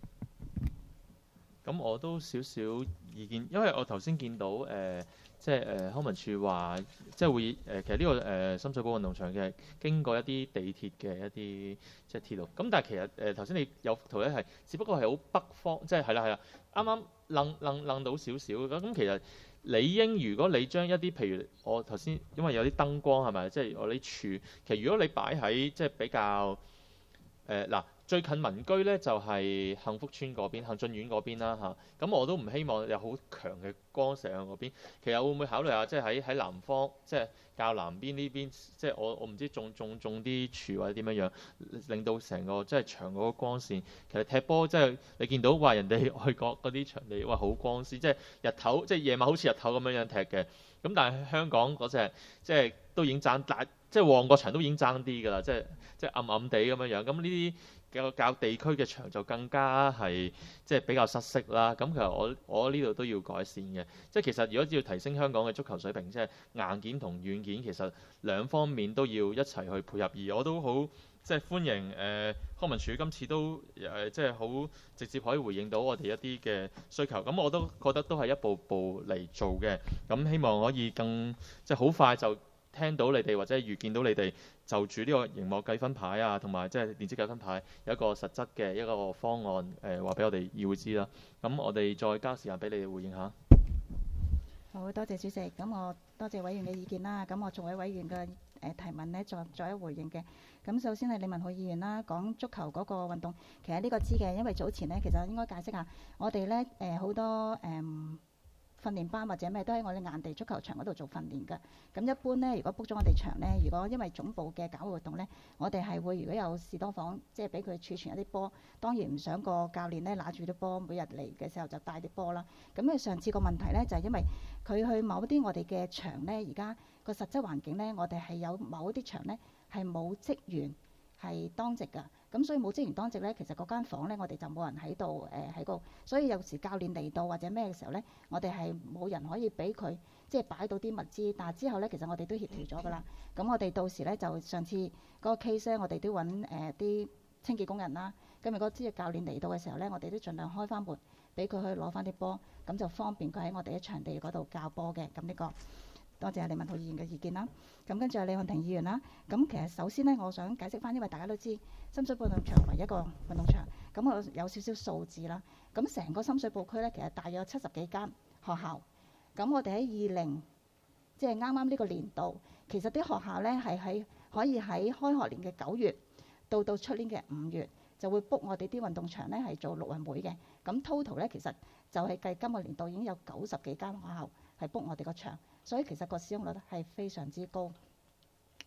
[SPEAKER 1] 咁我都少少意見，因為我頭先見到誒、呃，即係誒、呃、康文署話，即係會誒、呃，其實呢、這個誒、呃、深水埗運動場嘅經過一啲地鐵嘅一啲即係鐵路。咁但係其實誒頭先你有幅圖咧係，只不過係好北方，即係係啦係啦，啱啱楞楞楞到少少。咁其實理應如果你將一啲譬如我頭先，因為有啲燈光係咪？即係我啲柱，其實如果你擺喺即係比較誒嗱。呃最近民居咧就係、是、幸福村嗰邊、幸進苑嗰邊啦嚇，咁、啊、我都唔希望有好強嘅光射向嗰邊。其實會唔會考慮下，即係喺喺南方，即係較南邊呢邊，即係我我唔知種種種啲柱或者點樣樣，令到成個即係長嗰個光線。其實踢波即係你見到話人哋外國嗰啲場地，哇好光鮮，即係日頭即係夜晚好似日頭咁樣樣踢嘅。咁但係香港嗰隻即係都已經爭大，即係旺角場都已經爭啲㗎啦，即係即係暗暗地咁樣樣。咁呢啲較較地區嘅場就更加係即係比較失色啦。咁其實我我呢度都要改善嘅。即係其實如果要提升香港嘅足球水平，即係硬件同軟件，其實兩方面都要一齊去配合。而我都好即係歡迎誒、呃、康文署今次都誒、呃、即係好直接可以回應到我哋一啲嘅需求。咁我都覺得都係一步步嚟做嘅。咁希望可以更即係好快就聽到你哋或者預見到你哋就住呢個熒幕計分牌啊，同埋即係電子計分牌有一個實質嘅一個方案誒，話、呃、俾我哋議會知啦。咁我哋再交時間俾你哋回應下。
[SPEAKER 8] 好多謝主席，咁我多謝委員嘅意見啦。咁我作為委員嘅誒提問呢，作作一回應嘅。咁首先係李文浩議員啦，講足球嗰個運動，其實呢個知嘅，因為早前呢，其實應該解釋下，我哋呢誒好多誒。嗯訓練班或者咩都喺我哋硬地足球場嗰度做訓練㗎。咁一般呢，如果 book 咗我哋場呢，如果因為總部嘅搞活動呢，我哋係會如果有士多房，即係俾佢儲存一啲波。當然唔想個教練呢拿住啲波，每日嚟嘅時候就帶啲波啦。咁佢上次個問題呢，就係、是、因為佢去某啲我哋嘅場呢，而家個實質環境呢，我哋係有某啲場呢係冇職員係當值㗎。咁所以冇職員當值咧，其實嗰間房咧，我哋就冇人喺度誒喺度，所以有時教練嚟到或者咩嘅時候咧，我哋係冇人可以俾佢即係擺到啲物資。但係之後咧，其實我哋都協調咗㗎啦。咁我哋到時咧就上次嗰個 case 咧，我哋都揾誒啲清潔工人啦。咁如果知教練嚟到嘅時候咧，我哋都盡量開翻門俾佢去攞翻啲波，咁就方便佢喺我哋嘅場地嗰度教波嘅。咁呢個多謝李文浩議員嘅意見啦。咁跟住係李漢庭議員啦。咁其實首先咧，我想解釋翻，因為大家都知深水埗運動場為一個運動場，咁我有少少數字啦。咁成個深水埗區咧，其實大約有七十幾間學校。咁我哋喺二零即係啱啱呢個年度，其實啲學校咧係喺可以喺開學年嘅九月到到出年嘅五月就會 book 我哋啲運動場咧係做陸運會嘅。咁 total 咧其實就係計今個年度已經有九十幾間學校係 book 我哋個場，所以其實個使用率係非常之高。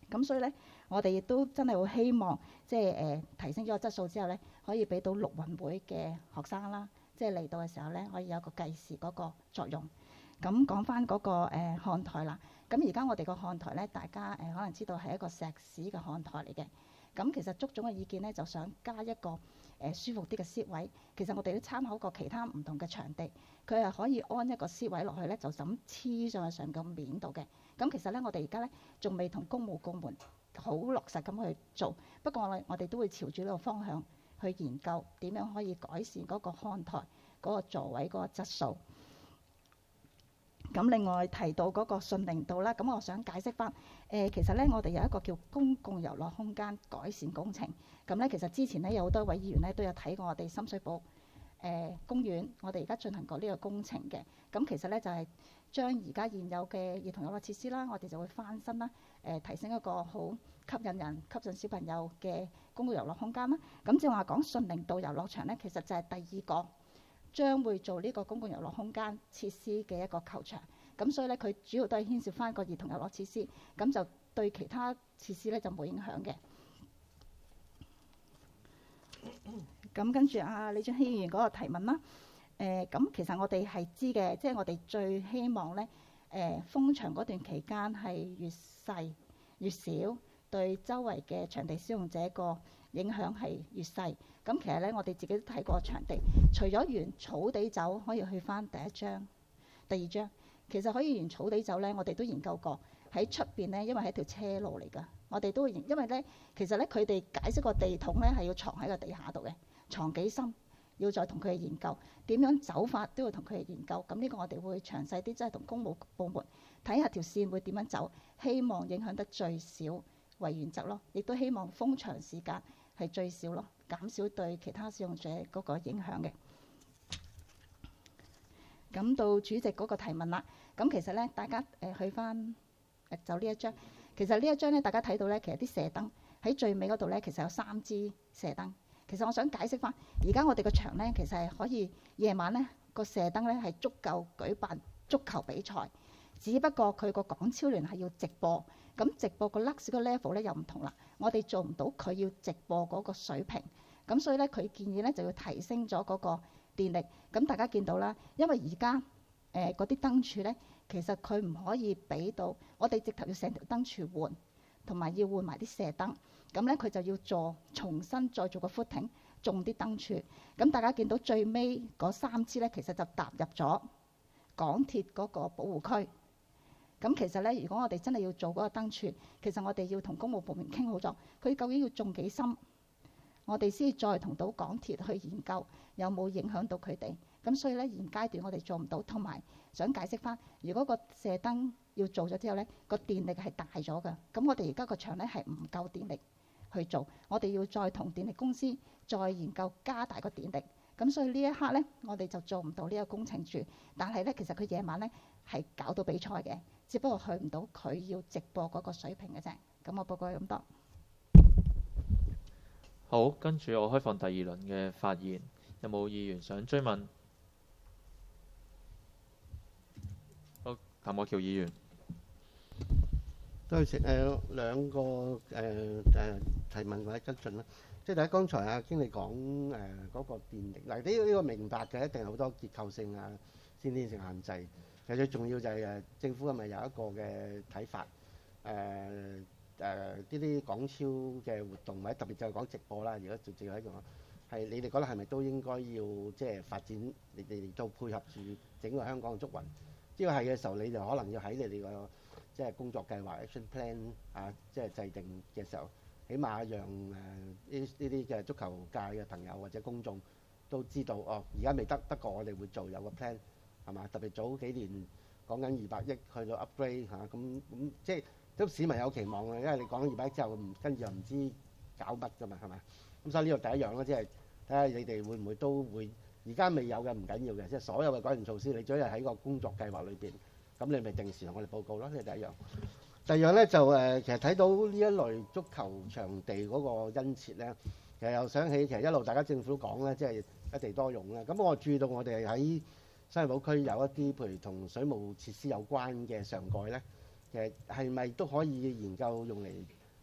[SPEAKER 8] 咁所以咧，我哋亦都真係好希望，即係誒、呃、提升咗個質素之後咧，可以俾到陸運會嘅學生啦，即係嚟到嘅時候咧，可以有個計時嗰個作用。咁講翻嗰個誒、呃、看台啦，咁而家我哋個看台咧，大家誒、呃、可能知道係一個石屎嘅看台嚟嘅。咁其實足總嘅意見咧，就想加一個誒、呃、舒服啲嘅膝位。其實我哋都參考過其他唔同嘅場地，佢係可以安一個膝位落去咧，就咁黐上去上個面度嘅。咁其實咧，我哋而家咧仲未同公務部門好落實咁去做，不過我我哋都會朝住呢個方向去研究點樣可以改善嗰個看台嗰個座位嗰個質素。咁另外提到嗰個順寧道啦，咁我想解釋翻，誒、呃、其實咧我哋有一個叫公共遊樂空間改善工程，咁咧其實之前咧有好多位議員咧都有睇過我哋深水埗誒、呃、公園，我哋而家進行過呢個工程嘅，咁其實咧就係、是、將而家現有嘅兒童遊樂設施啦，我哋就會翻新啦，誒、呃、提升一個好吸引人、吸引小朋友嘅公共遊樂空間啦。咁正話講順寧道遊樂場咧，其實就係第二個將會做呢個公共遊樂空間設施嘅一個球場，咁所以咧佢主要都係牽涉翻個兒童遊樂設施，咁就對其他設施咧就冇影響嘅。咁跟住啊李俊熙議員嗰個提問啦，誒、呃、咁其實我哋係知嘅，即係我哋最希望咧誒、呃、封場嗰段期間係越細越少，對周圍嘅場地使用者個影響係越細。咁其實咧，我哋自己都睇過場地，除咗沿草地走，可以去翻第一張、第二張。其實可以沿草地走咧，我哋都研究過喺出邊咧，因為係一條車路嚟㗎。我哋都會研，因為咧，其實咧佢哋解釋個地桶咧係要藏喺個地下度嘅，藏幾深，要再同佢哋研究點樣走法，都要同佢哋研究。咁呢個我哋會詳細啲，即係同公務部門睇下條線會點樣走，希望影響得最少為原則咯，亦都希望封場時間係最少咯，減少對其他使用者嗰個影響嘅。咁到主席嗰個提問啦，咁其實咧，大家誒、呃、去翻誒就呢一張，其實呢一張咧，大家睇到咧，其實啲射燈喺最尾嗰度咧，其實有三支射燈。其實我想解釋翻，而家我哋個場咧，其實係可以夜晚咧個射燈咧係足夠舉辦足球比賽，只不過佢個港超聯係要直播，咁直播個 lux 個 level 咧又唔同啦。我哋做唔到佢要直播嗰個水平，咁所以咧佢建議咧就要提升咗嗰個電力。咁大家見到啦，因為而家誒嗰啲燈柱咧，其實佢唔可以俾到，我哋直頭要成條燈柱換，同埋要換埋啲射燈。咁咧佢就要做重新再做個 footing，種啲燈柱。咁大家見到最尾嗰三支咧，其實就踏入咗港鐵嗰個保護區。咁其實咧，如果我哋真係要做嗰個燈柱，其實我哋要同公務部門傾好咗，佢究竟要種幾深，我哋先再同到港鐵去研究有冇影響到佢哋。咁所以咧，現階段我哋做唔到，同埋想解釋翻，如果個射燈要做咗之後咧，個電力係大咗㗎。咁我哋而家個場咧係唔夠電力去做，我哋要再同電力公司再研究加大個電力。咁所以呢一刻咧，我哋就做唔到呢個工程住。但係咧，其實佢夜晚咧係搞到比賽嘅，只不過去唔到佢要直播嗰個水平嘅啫。咁我報告係咁多。
[SPEAKER 1] 好，跟住我開放第二輪嘅發言，有冇議員想追問？好，譚國僑議員。
[SPEAKER 5] 多謝誒兩個誒誒提問或者跟進啦。即係第一，剛才啊經理講誒嗰個電力，嗱呢呢個明白嘅，一定係好多結構性啊、先天性限制。其實最重要就係誒政府係咪有一個嘅睇法？誒誒呢啲港超嘅活動，或者特別就係講直播啦。如果直接喺度講，係你哋覺得係咪都應該要即係發展？你哋都配合住整個香港嘅足運。呢個係嘅時候，你就可能要喺你哋個即係工作計劃 action plan 啊，即係制定嘅時候，起碼讓誒呢呢啲嘅足球界嘅朋友或者公眾都知道哦，而家未得，不過我哋會做有個 plan 係嘛？特別早幾年講緊二百億去到 upgrade 嚇，咁咁即係都市民有期望嘅，因為你講二百億之後唔跟住又唔知搞乜㗎嘛係嘛？咁所以呢個第一樣咯，即係睇下你哋會唔會都會而家未有嘅唔緊要嘅，即係所有嘅改善措施，你最好係喺個工作計劃裏邊。咁你咪定時同我哋報告咯，呢係第一樣。第二樣咧就誒，其實睇到呢一類足球場地嗰個殷切咧，其實又想起其實一路大家政府都講咧，即係一地多用啦。咁我注意到我哋喺新界區有一啲譬如同水務設施有關嘅上蓋咧，其實係咪都可以研究用嚟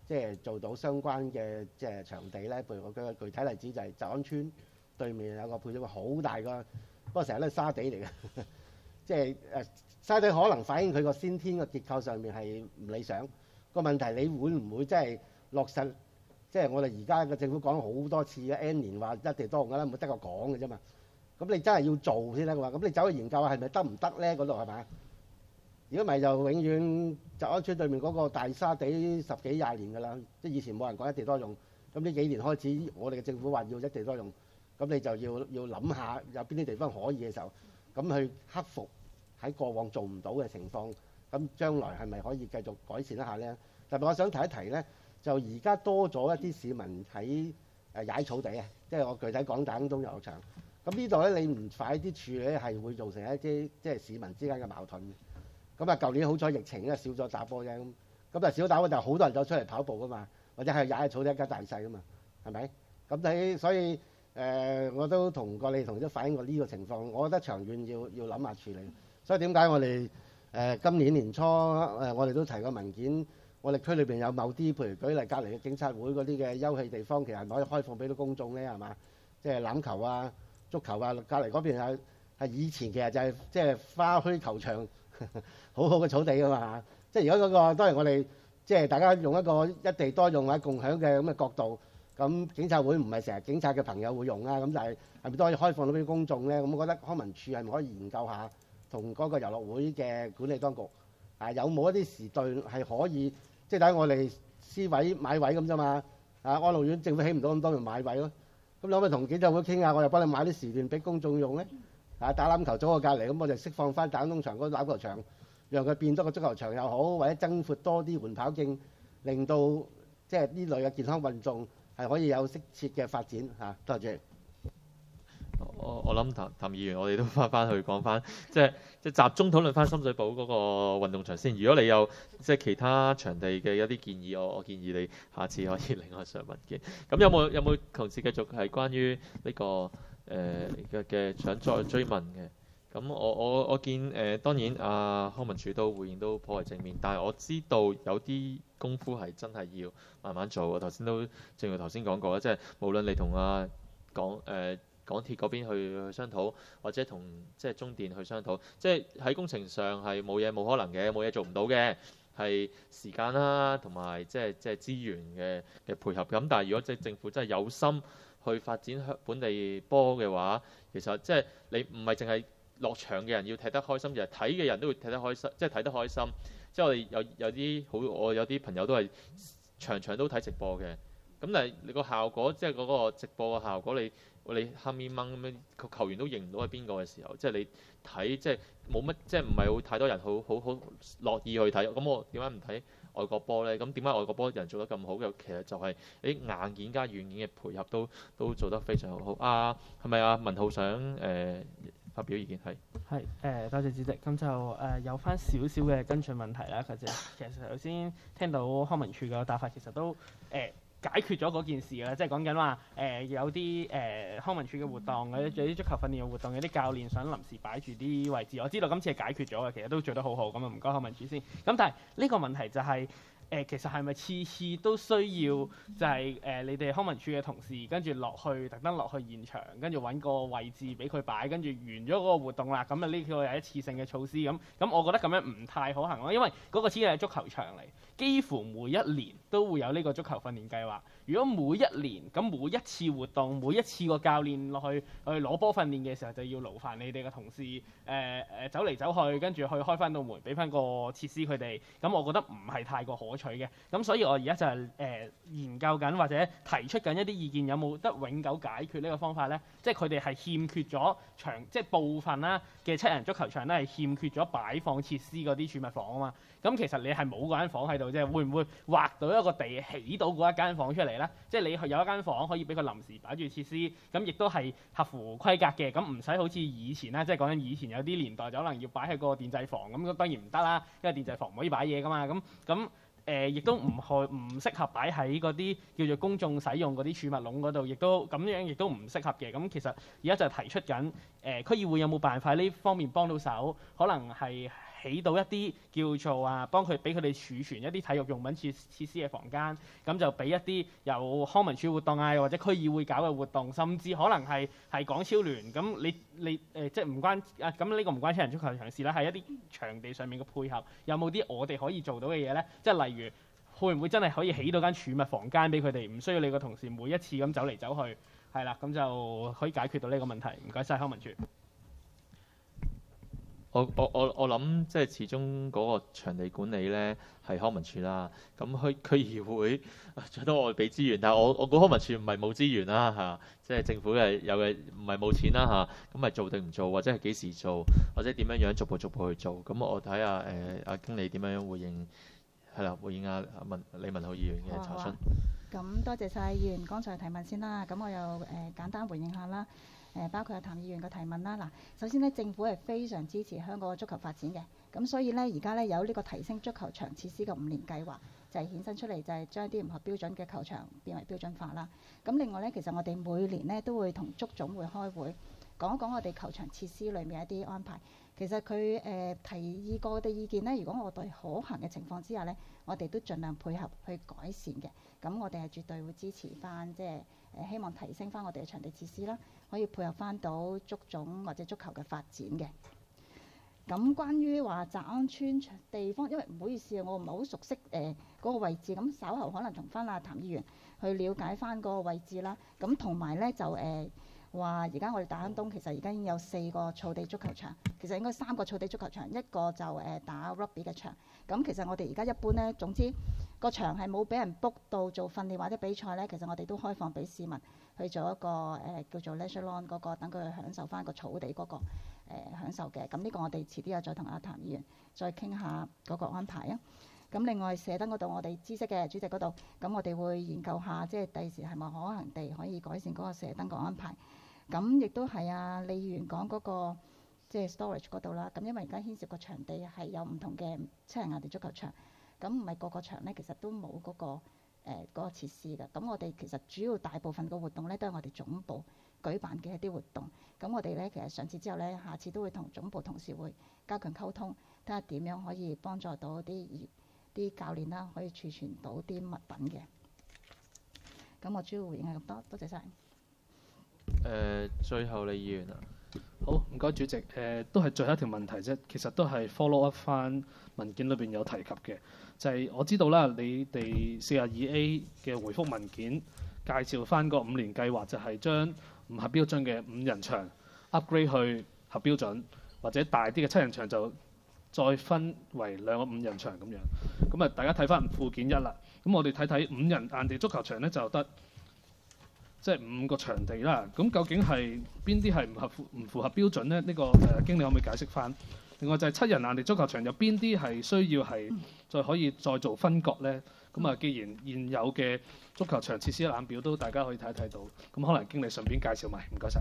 [SPEAKER 5] 即係做到相關嘅即係場地咧。譬如我舉個具體例子就係澤安村對面有個配咗個好大個，不過成日都係沙地嚟嘅，即係誒沙地可能反映佢個先天嘅結構上面係唔理想。個問題你會唔會即係落實？即係我哋而家嘅政府講好多次嘅 N 年話一地多用㗎啦，冇得個講嘅啫嘛。咁你真係要做先得嘅話，咁你走去研究下係咪得唔得咧？嗰度係咪？如果唔係就永遠澤安村對面嗰個大沙地十幾廿年㗎啦，即係以前冇人講一地多用，咁呢幾年開始我哋嘅政府話要一地多用，咁你就要要諗下有邊啲地方可以嘅時候，咁去克服喺過往做唔到嘅情況，咁將來係咪可以繼續改善一下咧？特別我想提一提咧。就而家多咗一啲市民喺誒踩草地啊，即係我具體講大坑東遊樂場。咁呢度咧，你唔快啲處理咧，係會造成一啲即係市民之間嘅矛盾。咁啊，舊年好彩疫情咧少咗打波啫，咁咁啊少打波就好多人走出嚟跑步噶嘛，或者係踩草地一家大細噶嘛，係咪？咁你所以誒、呃，我都同過你同都反映過呢個情況，我覺得長遠要要諗下處理。所以點解我哋誒、呃、今年年初誒、呃、我哋都提過文件。我哋區裏邊有某啲，譬如舉例隔離嘅警察會嗰啲嘅休憩地方，其實係咪可以開放俾到公眾咧？係嘛？即係欖球啊、足球啊，隔離嗰邊係係以前其實就係即係花墟球場，呵呵好好嘅草地㗎嘛。即係而家嗰個當然我哋即係大家用一個一地多用或者共享嘅咁嘅角度，咁警察會唔係成日警察嘅朋友會用啊？咁但係係咪都可以開放到俾公眾咧？咁我覺得康文署係咪可以研究下，同嗰個遊樂會嘅管理當局啊，有冇一啲時段係可以？即係等我哋私位買位咁啫嘛，啊安老院政府起唔到咁多，咪買位咯。咁你可唔可以同警察會傾下，我又幫你買啲時段俾公眾用咧？啊打欖球組個隔離，咁我就釋放翻大坑東場嗰個欖球場，讓佢變多個足球場又好，或者增闊多啲緩跑徑，令到即係呢類嘅健康運動係可以有適切嘅發展嚇。多謝。
[SPEAKER 1] 我我諗譚譚議員，我哋都翻翻去講翻，即係即係集中討論翻深水埗嗰個運動場先。如果你有即係其他場地嘅一啲建議，我我建議你下次可以另外上文件。咁有冇有冇同事繼續係關於呢、這個誒嘅嘅想再追問嘅？咁我我我見誒、呃、當然啊康文署都回應都頗為正面，但係我知道有啲功夫係真係要慢慢做。我頭先都正如頭先講過啦，即係無論你同啊講誒。呃港鐵嗰邊去去商討，或者同即係中電去商討，即係喺工程上係冇嘢冇可能嘅，冇嘢做唔到嘅，係時間啦，同埋即係即係資源嘅嘅配合。咁但係如果即係政府真係有心去發展香本地波嘅話，其實即係你唔係淨係落場嘅人要踢得開心，而係睇嘅人都會踢得開心，即係睇得開心。即係我哋有有啲好，我有啲朋友都係場場都睇直播嘅。咁但係你個效果，即係嗰個直播嘅效果，你你黑咪掹咁樣，個球員都認唔到係邊個嘅時候，即係你睇即係冇乜，即係唔係好太多人好好好樂意去睇。咁我點解唔睇外國波咧？咁點解外國波人做得咁好嘅？其實就係啲硬件加軟件嘅配合都都做得非常好。啊，係咪啊？文浩想誒、呃、發表意見係
[SPEAKER 9] 係誒，多謝主席。咁就誒、呃、有翻少少嘅跟進問題啦。其實其實頭先聽到康文署嘅答法，其實都誒。呃解決咗嗰件事啦，即係講緊話誒有啲誒、呃、康文署嘅活動，有啲足球訓練嘅活動，有啲教練想臨時擺住啲位置。我知道今次係解決咗嘅，其實都做得好好，咁啊唔該康文署先。咁但係呢個問題就係、是。誒、呃、其實係咪次次都需要就係、是、誒、呃、你哋康文署嘅同事跟住落去特登落去現場，跟住揾個位置俾佢擺，跟住完咗嗰個活動啦，咁啊呢個係一次性嘅措施咁，咁我覺得咁樣唔太可行咯，因為嗰個始終係足球場嚟，幾乎每一年都會有呢個足球訓練計劃。如果每一年咁每一次活動，每一次個教練落去去攞波訓練嘅時候，就要勞煩你哋嘅同事誒誒、呃、走嚟走去，跟住去開翻道門，俾翻個設施佢哋。咁我覺得唔係太過可取嘅，咁所以我而家就係、是、誒、呃、研究緊或者提出緊一啲意見，有冇得永久解決呢個方法呢？即係佢哋係欠缺咗場，即係部分啦嘅七人足球場咧係欠缺咗擺放設施嗰啲儲物房啊嘛。咁其實你係冇嗰間房喺度啫，會唔會劃到一個地起到嗰一間房出嚟呢？即係你有一間房可以俾佢臨時擺住設施，咁亦都係合乎規格嘅，咁唔使好似以前啦，即係講緊以前有啲年代就可能要擺喺個電製房，咁當然唔得啦，因為電製房唔可以擺嘢噶嘛，咁咁。誒，亦、呃、都唔可唔適合擺喺嗰啲叫做公眾使用嗰啲儲物籠嗰度，亦都咁樣，亦都唔適合嘅。咁其實而家就提出緊，誒、呃、區議會有冇辦法呢方面幫到手？可能係起到一啲叫做啊，幫佢俾佢哋儲存一啲體育用品設設施嘅房間，咁就俾一啲有康文署活動啊，又或者區議會搞嘅活動，甚至可能係係港超聯咁，你你誒、呃、即係唔關啊，咁呢個唔關七人足球場事啦，係一啲場地上面嘅配合，有冇啲我哋可以做到嘅嘢咧？即係例如會唔會真係可以起到間儲物房間俾佢哋，唔需要你個同事每一次咁走嚟走去，係啦，咁就可以解決到呢個問題。唔該晒康文署。
[SPEAKER 1] 我我我我諗即係始終嗰個場地管理咧係康文署啦，咁區區議會最多我哋俾資源，但係我我估康文署唔係冇資源啦嚇，即係政府嘅有嘅唔係冇錢啦嚇，咁係做定唔做，或者係幾時做，或者點樣樣逐步逐步去做，咁我睇下誒阿經理點樣樣回應，係啦，回應阿阿文李文浩議員嘅查詢。
[SPEAKER 8] 咁多謝晒議員剛才提問先啦，咁我又誒、呃、簡單回應下啦。誒包括阿譚議員嘅提問啦。嗱，首先呢，政府係非常支持香港嘅足球發展嘅，咁所以呢，而家呢有呢個提升足球場設施嘅五年計劃，就係衍生出嚟就係將啲唔合標準嘅球場變為標準化啦。咁另外呢，其實我哋每年呢都會同足總會開會，講一講我哋球場設施裏面一啲安排。其實佢誒、呃、提議過嘅意見呢，如果我哋可行嘅情況之下呢，我哋都盡量配合去改善嘅。咁我哋係絕對會支持翻，即係誒希望提升翻我哋嘅場地設施啦，可以配合翻到足總或者足球嘅發展嘅。咁關於話澤安村地方，因為唔好意思啊，我唔係好熟悉誒嗰、呃那個位置，咁稍後可能同翻阿譚議員去了解翻嗰個位置啦。咁同埋咧就誒。呃話而家我哋大坑東其實而家已經有四個草地足球場，其實應該三個草地足球場，一個就誒打 rugby 嘅場。咁其實我哋而家一般呢，總之個場係冇俾人 book 到做訓練或者比賽呢，其實我哋都開放俾市民去做一個誒、呃、叫做 leisure lawn 嗰個，等佢去享受翻個草地嗰、那個、呃、享受嘅。咁呢個我哋遲啲又再同阿譚議員再傾下嗰個安排啊。咁另外射燈嗰度我哋知悉嘅主席嗰度，咁我哋會研究下，即係第時係咪可行地可以改善嗰個射燈個安排。咁亦都係啊，李議員講嗰個即係 storage 嗰度啦。咁因為而家牽涉個場地係有唔同嘅七人硬地足球場，咁唔係個個場咧，其實都冇嗰個誒嗰個設施嘅。咁我哋其實主要大部分嘅活動咧，都係我哋總部舉辦嘅一啲活動。咁我哋咧其實上次之後咧，下次都會同總部同事會加強溝通，睇下點樣可以幫助到啲啲教練啦，可以儲存到啲物品嘅。咁我主要回應係咁多，多謝晒。
[SPEAKER 1] 誒、呃，最後李議員啊，
[SPEAKER 7] 好，唔該主席。誒、呃，都係最後一條問題啫，其實都係 follow up 翻文件裏邊有提及嘅，就係、是、我知道啦，你哋四十二 A 嘅回覆文件介紹翻個五年計劃，就係將唔合標準嘅五人場 upgrade 去合標準，或者大啲嘅七人場就再分為兩個五人場咁樣。咁啊，大家睇翻附件一啦。咁我哋睇睇五人硬地足球場咧就得。即係五個場地啦，咁究竟係邊啲係唔合符唔符合標準呢？呢、呢個誒、呃、經理可唔可以解釋翻？另外就係七人硬地足球場有邊啲係需要係再可以再做分割呢？咁啊，既然現有嘅足球場設施一覽表都大家可以睇一睇到，咁可能經理順便介紹埋，唔該晒。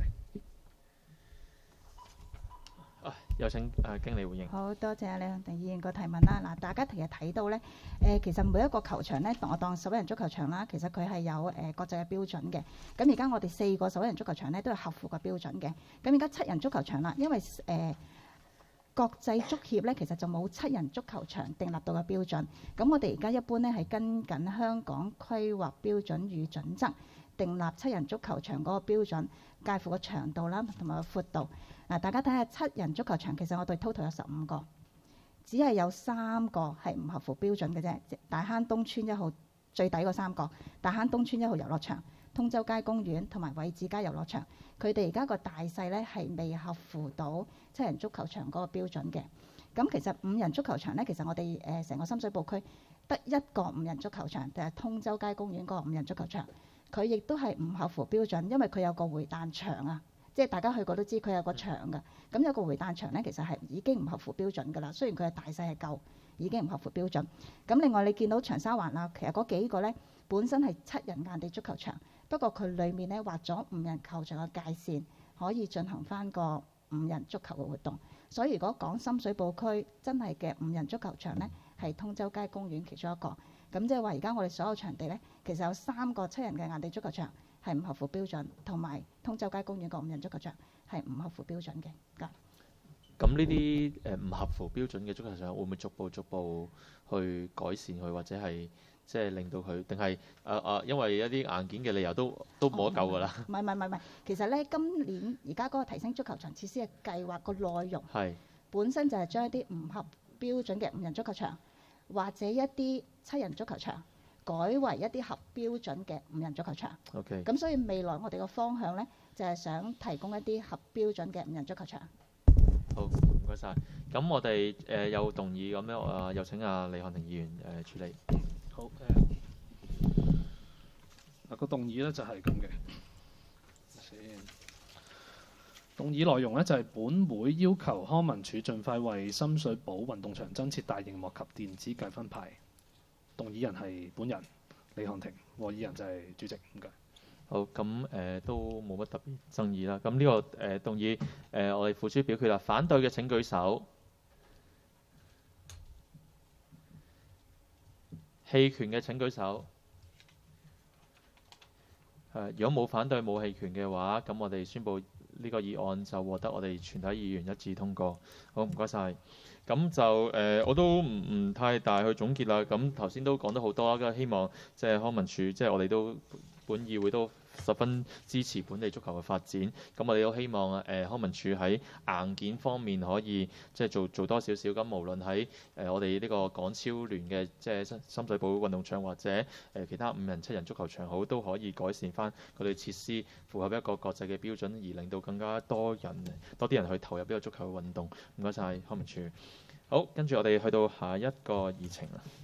[SPEAKER 1] 有請誒經理回應。
[SPEAKER 8] 好多謝李恒定議員個提問啦。嗱，大家其實睇到咧，誒、呃、其實每一個球場咧，當我當十一人足球場啦，其實佢係有誒、呃、國際嘅標準嘅。咁而家我哋四個十一人足球場咧都係合乎個標準嘅。咁而家七人足球場啦，因為誒、呃、國際足協咧其實就冇七人足球場訂立到嘅標準。咁我哋而家一般咧係跟緊香港規劃標準與準則，訂立七人足球場嗰個標準，介乎個長度啦同埋個闊度。嗱，大家睇下七人足球場，其實我哋 total 有十五個，只係有三個係唔合乎標準嘅啫。大坑東村一號最底嗰三個，大坑東村一號遊樂場、通州街公園同埋偉志街遊樂場，佢哋而家個大細咧係未合乎到七人足球場嗰個標準嘅。咁其實五人足球場咧，其實我哋誒成個深水埗區得一個五人足球場，就係通州街公園嗰個五人足球場，佢亦都係唔合乎標準，因為佢有個回彈牆啊。即係大家去過都知佢有個牆㗎，咁有個回彈牆咧，其實係已經唔合乎標準㗎啦。雖然佢嘅大細係夠，已經唔合乎標準。咁另外你見到長沙灣啦，其實嗰幾個咧本身係七人硬地足球場，不過佢裡面咧劃咗五人球場嘅界線，可以進行翻個五人足球嘅活動。所以如果講深水埗區真係嘅五人足球場咧，係通州街公園其中一個。咁即係話而家我哋所有場地咧，其實有三個七人嘅硬地足球場係唔合乎標準，同埋通州街公園個五人足球場係唔合乎標準嘅。
[SPEAKER 1] 咁呢啲誒唔合乎標準嘅足球場會唔會逐步逐步去改善佢，或者係即係令到佢，定係誒誒因為一啲硬件嘅理由都都冇得救㗎啦？
[SPEAKER 8] 唔係唔係唔係，其實咧今年而家嗰個提升足球場設施嘅計劃個內容
[SPEAKER 1] 係
[SPEAKER 8] 本身就係將一啲唔合標準嘅五人足球場或者一啲七人足球場改為一啲合標準嘅五人足球場。
[SPEAKER 1] OK。
[SPEAKER 8] 咁所以未來我哋個方向咧就係想提供一啲合標準嘅五人足球場。
[SPEAKER 1] 好，唔該晒。咁我哋誒、呃、有動議咁樣啊，有請阿李漢庭議員誒、呃、處理。
[SPEAKER 7] 好誒，嗱個動議咧就係咁嘅。先，動議內容咧就係本會要求康文署盡快為深水埗運動場增設大螢幕及電子計分牌。動議人係本人李漢庭，和議人就係主席。唔該。
[SPEAKER 1] 好，咁誒、呃、都冇乜特別爭議啦。咁呢、這個誒、呃、動議誒、呃、我哋付諸表決啦。反對嘅請舉手。棄權嘅請舉手。誒，如果冇反對冇棄權嘅話，咁我哋宣布呢個議案就獲得我哋全體議員一致通過。好，唔該晒。咁就誒、呃，我都唔唔太大去總結啦。咁頭先都講得好多啦，希望即係康文署，即係我哋都本議會都十分支持本地足球嘅發展。咁我哋都希望誒、呃、康文署喺硬件方面可以即係做做多少少。咁無論喺誒、呃、我哋呢個港超聯嘅即係深水埗運動場或者誒、呃、其他五人七人足球場好，都可以改善翻佢哋設施，符合一個國際嘅標準，而令到更加多人多啲人去投入呢個足球嘅運動。唔該晒康文署。好，跟住我哋去到下一個議程啦。